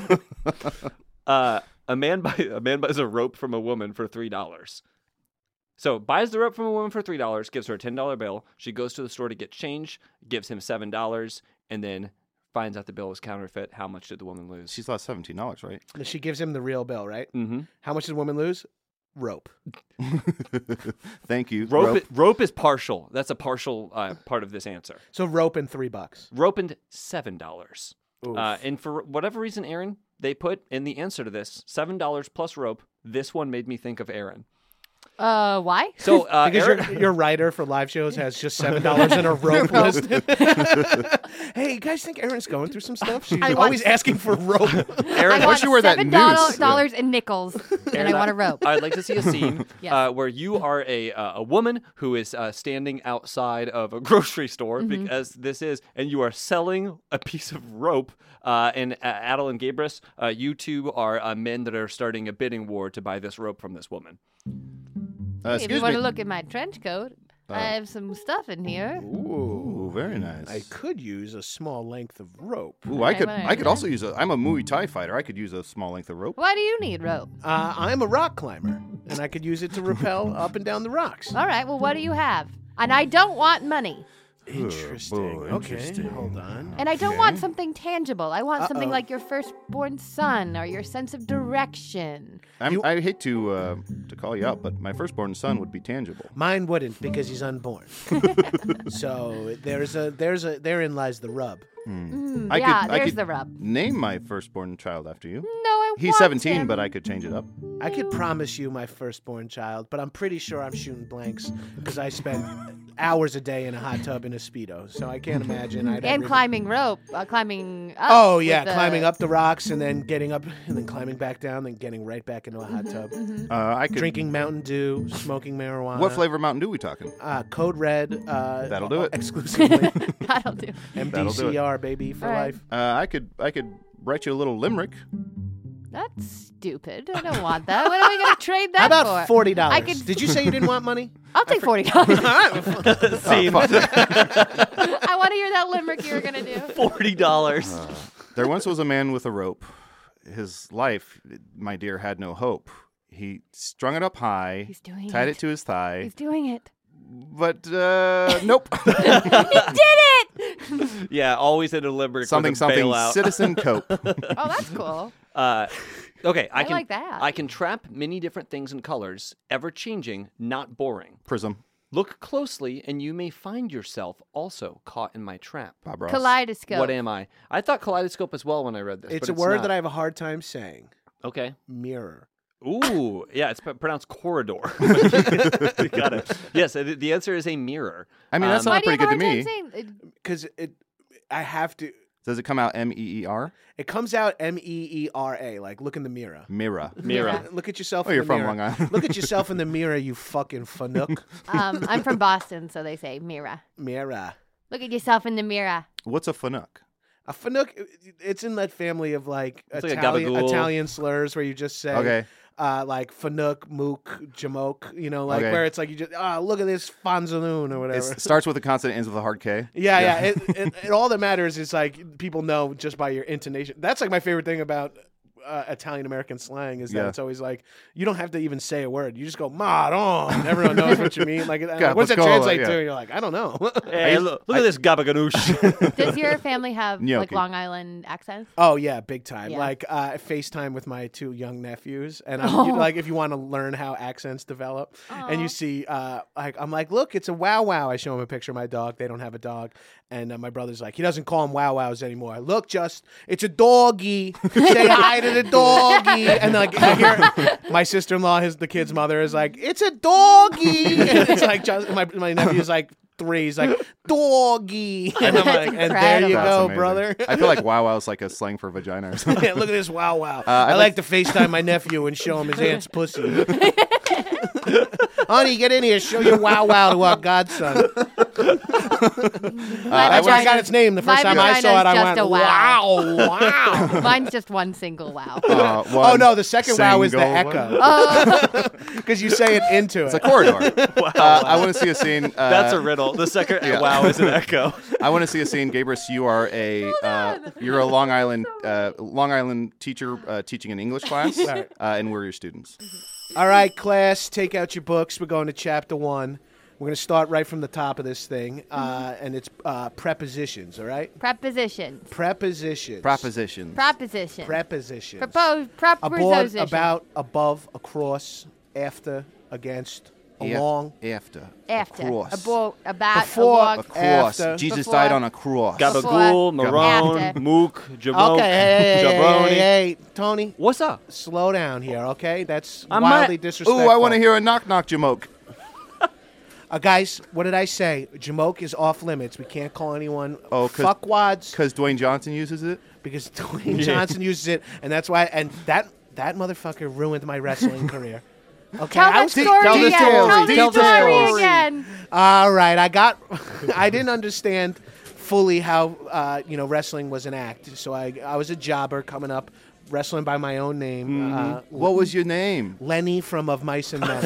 uh, a man buy, a man buys a rope from a woman for three dollars. So buys the rope from a woman for three dollars, gives her a ten dollar bill. She goes to the store to get change, gives him seven dollars, and then finds out the bill was counterfeit. How much did the woman lose? She's lost seventeen dollars, right? She gives him the real bill, right? Mm-hmm. How much did the woman lose? Rope. Thank you. Rope, Rope. I- rope is partial. That's a partial uh, part of this answer. So rope and three bucks. Rope and seven dollars. Oof. Uh, and for whatever reason, Aaron, they put in the answer to this seven dollars plus rope. This one made me think of Aaron. Uh, why? So uh, because Aaron, your, your writer for live shows has just seven dollars in a rope list. Hey, you guys think Erin's going through some stuff? She's I want- always asking for rope. Aaron, I want you wear that seven noose? dollars in nickels, and I want a rope. I'd like to see a scene Yes. uh, where you are a uh, a woman who is uh, standing outside of a grocery store Mm-hmm. because this is, and you are selling a piece of rope. Uh, and uh, Adel and Gabrus, uh, you two are uh, men that are starting a bidding war to buy this rope from this woman. Uh, Hey, if you excuse want me. to look at my trench coat, I have some stuff in here. Ooh, very nice. I could use a small length of rope. Ooh, I Right, could. right, I could right. also use a. I'm a Muay Thai fighter. I could use a small length of rope. Why do you need rope? Uh, I'm a rock climber, and I could use it to rappel up and down the rocks. All right, well, what do you have? And I don't want money. Interesting. boy, Okay, interesting. hold on. And I don't want something tangible. I want something Uh-oh. like your firstborn son or your sense of direction. I'm, You- I hate to uh, to call you out, but my firstborn son would be tangible. Mine wouldn't because he's unborn. So there's a there's a therein lies the rub. Mm, I yeah, could, I there's could the rub. Name my firstborn child after you. No, I He's want seventeen, him. but I could change it up. I could promise you my firstborn child, but I'm pretty sure I'm shooting blanks because I spend hours a day in a hot tub in a Speedo. So I can't imagine I'd And ever- climbing rope, uh, climbing up. Oh yeah, with the- climbing up the rocks and then getting up and then climbing back down, then getting right back into a hot tub. Uh, I could. Drinking Mountain Dew, smoking marijuana. What flavor Mountain Dew we talking? Uh, Code Red. Uh, That'll do it. Exclusively. That'll do. M D That'll do it. C R, baby, for All right. life. Uh, I could. I could write you a little limerick. That's stupid. I don't want that. What are we going to trade that How about for? forty dollars? I could- Did you say you didn't want money? I'll take forty dollars. Scene. I want to hear that limerick you were going to do. Forty dollars. There once was a man with a rope. His life, my dear, had no hope. He strung it up high, He's doing tied it. it to his thigh, He's doing it. but uh, nope. He did it! Yeah, always in a limerick. something, with a something. bailout. Citizen Cope. Oh, that's cool. Uh, okay, I, I can like that. I can trap many different things in colors, ever changing, not boring. Prism. Look closely, and you may find yourself also caught in my trap. Bob Ross. Kaleidoscope. What am I? I thought kaleidoscope as well when I read this. It's but a word not. that I have a hard time saying. Okay. Mirror. Ooh, yeah, it's p- pronounced corridor. You got it. Yes, it, the answer is a mirror. I mean, that Um, Why sounded do you pretty have good a to hard me. time saying it? Because it, I have to. Does it come out M E E R? It comes out M E E R A. Like look in the mirror. Mirror. Mirror. Look at yourself. Oh, in you're the from mirror. Long Island. Look at yourself in the mirror, you fucking fanook. Um, I'm from Boston, so they say mirror. Mirror. Look at yourself in the mirror. What's a fanook? A fanook. It's in that family of like It's like a Italian, gabagool. Italian slurs where you just say. Okay. Uh, like fanook, mook, jamoke, you know, like Okay. where it's like you just ah look at this fanzaloon or whatever. It starts with a consonant, ends with a hard K. Yeah, yeah. It, it, it, all that matters is like people know just by your intonation. That's like my favorite thing about uh, Italian American slang is that Yeah. it's always like you don't have to even say a word. You just go "Maron." Everyone knows what you mean. Like, God, what's that let's go, translate yeah. to? And you're like, I don't know. Hey, look, look at this gabaganoosh. Does your family have like Gnocchi. Long Island accents? Oh yeah, big time. Yeah. Like uh, FaceTime with my two young nephews, and I'm, Oh. you- like if you want to learn how accents develop, and Aw. you see, uh, like I'm like, look, it's a wow wow. I show him a picture of my dog. They don't have a dog, and uh, my brother's like, he doesn't call them wow wows anymore. Look, just it's a doggy. Say hi to the doggy, and like I hear my sister in law, his the kid's mother is like, it's a doggy, and it's like just my my nephew's like. three. He's like, doggy. And I'm like, and there you That's go, amazing. brother. I feel like wow wow is like a slang for vagina or something. Yeah, look at this wow wow. Uh, I I'd like to FaceTime my nephew and show him his aunt's pussy. Honey, get in here. Show your wow wow to our godson. Uh, that's why I got its name. The first my time I saw it, I just went, a wow. wow, wow. Mine's just one single wow. Uh, Oh, no, the second wow is the single echo. Oh. Because you say it into It's it. a corridor. uh, I want to see a scene. Uh, That's a riddle. The second yeah. wow is an echo. I want to see a scene. Gabrus, you are a uh, you're a Long Island uh, Long Island teacher uh, teaching an English class, Right. uh, and we're your students. All right, class, take out your books. We're going to chapter one. We're going to start right from the top of this thing, uh, and it's uh, prepositions, all right? Prepositions. Prepositions. Propositions. Propositions. Prepositions. Propose. Aboard, Prepositions. about, above, across, after, against, Af- along. After. After. Across. Abo- about. Before. along. A cross. After. Jesus Before. died on a cross. Gabagool, Marone, After. Mook, Jamoke, Okay, hey, hey, hey, Jabroni. hey, hey, Tony, What's up? slow down here, okay? That's I'm wildly not- disrespectful. Ooh, I want to hear a knock knock jamoke. Uh, guys, what did I say? Jamoke is off limits. We can't call anyone Oh, 'cause- fuckwads Because Dwayne Johnson uses it. because Dwayne Johnson uses it, and that's why. And that that motherfucker ruined my wrestling career. Okay, Tell I the was story tell the again. story. Tell the Tell the story story. again. all right. I got. I didn't understand fully how uh, you know wrestling was an act, so I I was a jobber coming up, wrestling by my own name. Uh, What was your name? Lenny from Of Mice and Men.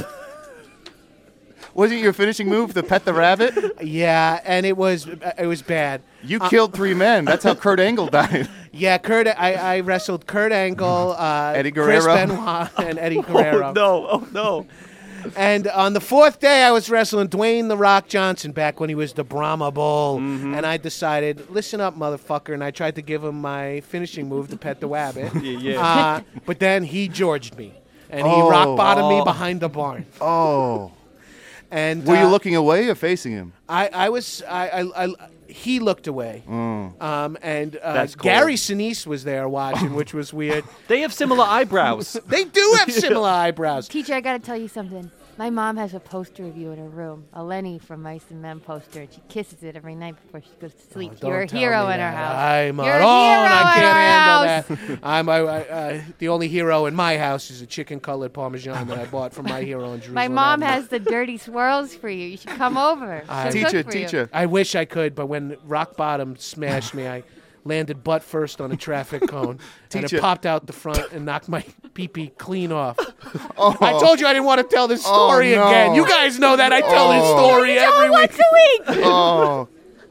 Wasn't your finishing move the pet the rabbit? Yeah, and it was it was bad. You killed three men. That's how Kurt Angle died. Yeah, Kurt. I, I wrestled Kurt Angle, uh, Eddie Chris Guerrero. Benoit, and Eddie Guerrero. Oh, no. Oh, no. And on the fourth day, I was wrestling Dwayne The Rock Johnson back when he was the Brahma Bull. Mm-hmm. And I decided, listen up, motherfucker. And I tried to give him my finishing move, the pet the wabbit. Yeah, yeah. Uh, but then he Georged me. And he Oh. rock bottomed me Oh. behind the barn. Oh. And Were you uh, looking away or facing him? I, I was. I, I, I, he looked away. Mm. Um, and uh, That's cold. Gary Sinise was there watching, which was weird. They have similar eyebrows. They do have similar eyebrows. Teacher, I got to tell you something. My mom has a poster of you in her room, a Lenny from Mice and Men poster, and she kisses it every night before she goes to sleep. Oh, don't You're a tell hero me in her that. house. I'm You're a, a oh, hero and I in can't our handle that. I'm I, I, uh, the only hero in my house is a chicken colored Parmesan that I bought from my hero in Jerusalem. My mom Avenue. has the dirty swirls for you. You should come over. I- She'll Teacher, cook for you. teacher. I wish I could, but when rock bottom smashed me, I landed butt first on a traffic cone, and it Teacher. popped out the front and knocked my pee-pee clean off. Oh. I told you I didn't want to tell this Oh, story no. again. You guys know that I tell this Oh. story every week. Oh.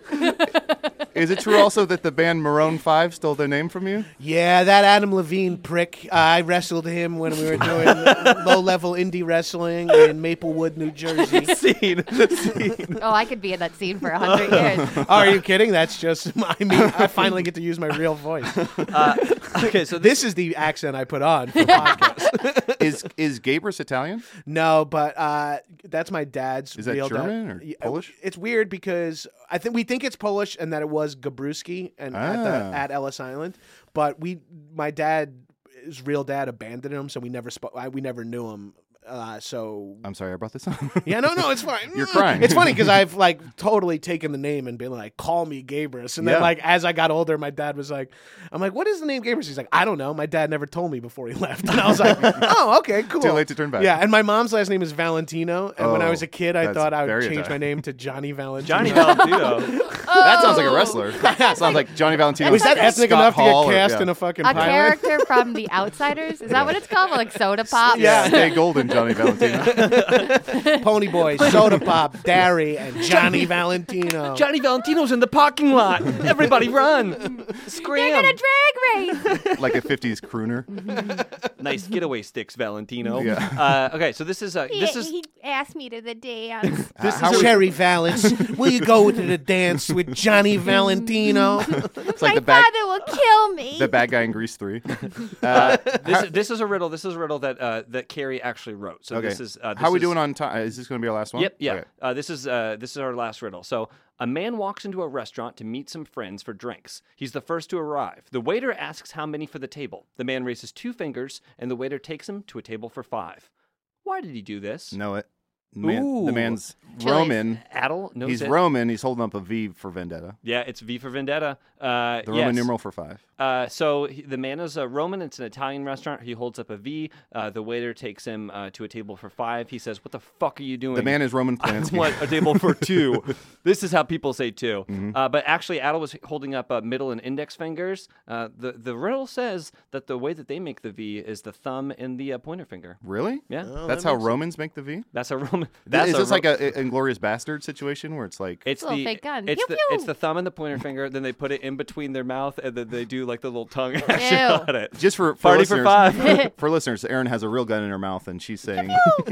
Is it true also that the band Maroon five stole their name from you? Yeah, that Adam Levine prick. Uh, I wrestled him when we were doing low-level indie wrestling in Maplewood, New Jersey. Scene. Scene. Oh, I could be in that scene for a hundred years. Oh, are you kidding? That's just, I mean, I finally get to use my real voice. Uh, okay, so This is the accent I put on for the podcast. Is is Gabrus Italian? No, but uh, that's my dad's Is that real German dad. or Yeah, Polish? It's weird because I think we think it's Polish and that it was Gabruski and at, the, Ah. at Ellis Island, but we, my dad, his real dad abandoned him, so we never spoke. We never knew him. Uh, so I'm sorry I brought this up. yeah, no, no, it's fine. You're crying. It's funny because I've like totally taken the name and been like, call me Gabrus. And then Yeah. like as I got older, my dad was like, I'm like, what is the name Gabrus? He's like, I don't know. My dad never told me before he left. And I was like, oh, okay, cool. Too late to turn back. Yeah, and my mom's last name is Valentino. And when I Oh, was a kid, I that's thought I would very change Italian. my name to Johnny Valentino. Johnny Valentino. That sounds like a wrestler. Sounds like Johnny Valentino. Was that ethnic Scott enough Hall to or- get cast yeah. in a fucking A pilot? character from The Outsiders? Is that what it's called? Like Soda Pop? Yeah. Stay golden, Johnny Valentino. Pony Boy, Soda Pop, Derry, and Johnny Valentino. Johnny Valentino's in the parking lot. Everybody run. Scram. They're gonna drag race. Like a fifties crooner. Nice getaway sticks, Valentino. Yeah. Uh, okay, so this is uh, He, this is he asked me to the dance. This is Cherry Valance. Will you go to the dance with Johnny Valentino? It's My like the bad, father will kill me. the bad guy in Grease three. uh, this, is- this is a riddle. This is a riddle that uh, that Carrie actually wrote. So Okay. this is uh, this How are we is- doing on time? Is this going to be our last one? Yep, yeah. Okay. Uh, this is uh, this is our last riddle. So a man walks into a restaurant to meet some friends for drinks. He's the first to arrive. The waiter asks how many for the table. The man raises two fingers, and the waiter takes him to a table for five. Why did he do this? Know it. Man, the man's Chili's. Roman. Adel knows He's it. Roman. He's holding up a V for Vendetta. Yeah, it's V for Vendetta. Uh, The Roman yes. numeral for five. Uh, so he, the man is a Roman. It's an Italian restaurant. He holds up a V. Uh, the waiter takes him uh, to a table for five. He says, "What the fuck are you doing?" The man is Roman I Polanski. want a table for two. This is how people say two. Mm-hmm. Uh, but actually, Adel was holding up uh, middle and index fingers. Uh, the the riddle says that the way that they make the V is the thumb and the uh, pointer finger. Really? Yeah, Oh, That's that how makes Romans make the V? that's a Roman. That's is a this Ro- like a Inglorious Bastard situation where it's like It's a little the fake gun. It's Pew, the pew. it's the thumb and the pointer finger. Then they put it in between their mouth, and then they do like the little tongue action Ew. on it. just for, for Party for listeners, five. for listeners, Erin has a real gun in her mouth and she's saying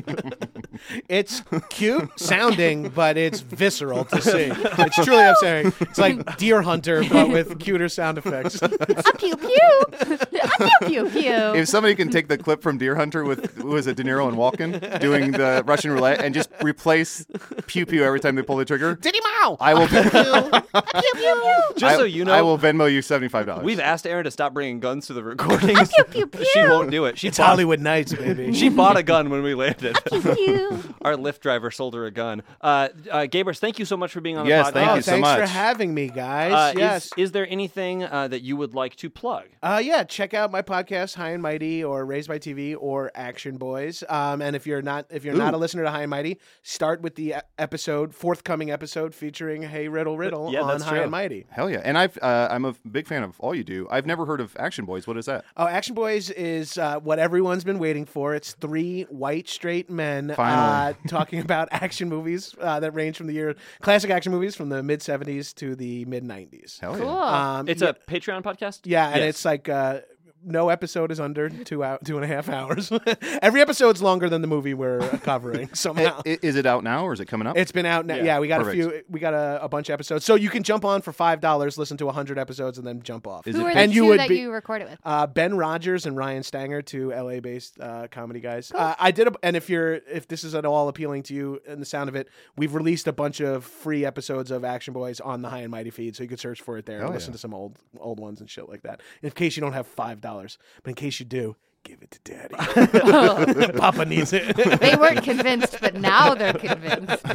It's cute sounding, but it's visceral to see. It's truly upsetting. It's like Deer Hunter, but with cuter sound effects. A pew pew. A pew pew pew. if somebody can take the clip from Deer Hunter with who was it, De Niro and Walken doing the Russian roulette and just replace pew pew every time they pull the trigger, Diddy Mao. I will A pew pew pew. Just I, so you know, I will Venmo you seventy-five dollars. we've asked Erin to stop bringing guns to the recordings. Pew pew pew. She won't do it. She It's bought, Hollywood Nights, baby. she bought a gun when we landed. Pew pew. Our Lyft driver sold her a gun. Uh, uh, Gabers, thank you so much for being on Yes, the podcast. thank oh, you so thanks for much. having me, guys. Uh, yes. is, is there anything uh, that you would like to plug? Uh, yeah, check out my podcast, High and Mighty, or Raised by T V, or Action Boys. Um, and if you're not if you're not Ooh. a listener to High and Mighty, start with the e- episode, forthcoming episode featuring Hey Riddle Riddle Yeah, on that's High true. and Mighty. Hell yeah. And I've uh, I'm a big fan of all you do. I've never heard of Action Boys. What is that? Oh, Action Boys is uh, what everyone's been waiting for. It's three white straight men uh, Finally. talking about action movies uh, that range from the year classic action movies from the mid seventies to the mid nineties. Hell Cool. yeah. Um, It's yeah, a Patreon podcast? yeah, and Yes. it's like uh, no episode is under two out two and a half hours. Every episode's longer than the movie we're covering somehow. I- Is it out now or is it coming up? It's been out now. Yeah. Yeah, we got Perfect. a few. We got a, a bunch of episodes, so you can jump on for five dollars, listen to a hundred episodes, and then jump off. Is Who it are paid? the And you two would that be- you record it with? Uh, Ben Rogers and Ryan Stanger, two L A-based uh, comedy guys. Uh, I did, a, and if you're if this is at all appealing to you and the sound of it, we've released a bunch of free episodes of Action Boys on the High and Mighty feed, so you could search for it there Hell and listen yeah. to some old old ones and shit like that. In case you don't have five dollars, but in case you do, give it to Daddy. Papa needs it. They weren't convinced, but now they're convinced.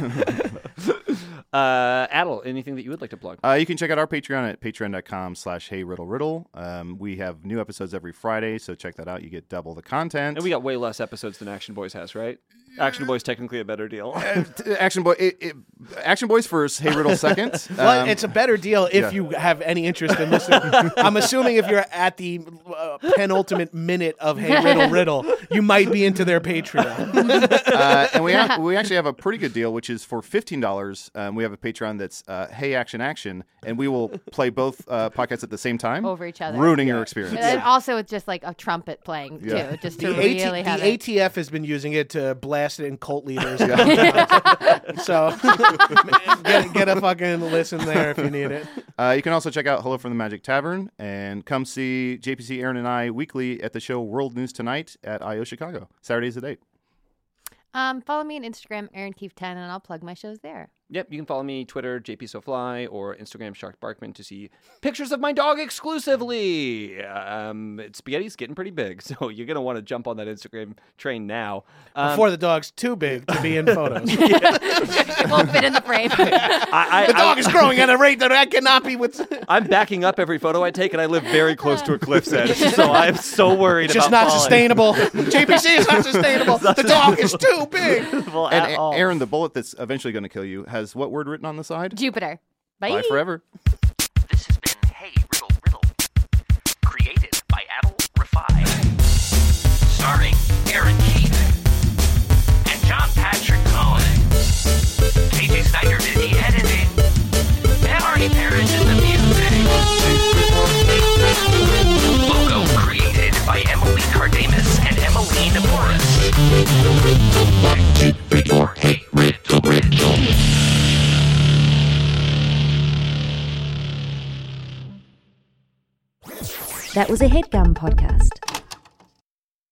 Uh, Adel, anything that you would like to plug? Uh, you can check out our Patreon at patreon.com slash hey riddle riddle. Um, we have new episodes every Friday, so check that out. You get double the content. And we got way less episodes than Action Boys has, right? Action Boys technically a better deal. Uh, t- Action Boy, it, it, Action Boys first, Hey Riddle second. Well, Um, it's a better deal if yeah. you have any interest in listening. I'm assuming if you're at the uh, penultimate minute of Hey Riddle Riddle, you might be into their Patreon. uh, and we have, we actually have a pretty good deal, which is for fifteen dollars. Um, we have a Patreon that's uh, Hey Action Action, and we will play both uh, podcasts at the same time, Over each other. ruining your experience. And also with just like a trumpet playing Yeah. too, just to The, AT, really the have A it. T F has been using it to blast it in cult leaders. So get, get a fucking listen there if you need it. Uh, you can also check out Hello from the Magic Tavern and come see J P C, Aaron, and I weekly at the show World News Tonight at I O Chicago. Saturdays at eight. Um, follow me on Instagram, Aaron Keefe ten, and I'll plug my shows there. Yep, you can follow me Twitter, J P SoFly, or Instagram, Shark Barkman, to see pictures of my dog exclusively. Um, Spaghetti's getting pretty big, so you're going to want to jump on that Instagram train now. Um, Before the dog's too big to be in photos. It won't fit in the frame. I, I, The dog I, is growing at a rate that I cannot be with. I'm backing up every photo I take, and I live very close to a cliff's edge, so I'm so worried It's just about not falling. sustainable. J P C is not sustainable. The dog is too big. Well, And at A- all. Aaron, the bullet that's eventually going to kill you has what word written on the side? Jupiter. Bye. Bye forever. This has been Hey Riddle Riddle, created by Adel Rafai, starring Aaron Keefe and John Patrick Cohen. K J Snyder did the editing, and Artie Parrish did the music. Logo created by Emily Cardamus and Emmeline Morris. For Hey Riddle Riddle. That was a HeadGum podcast.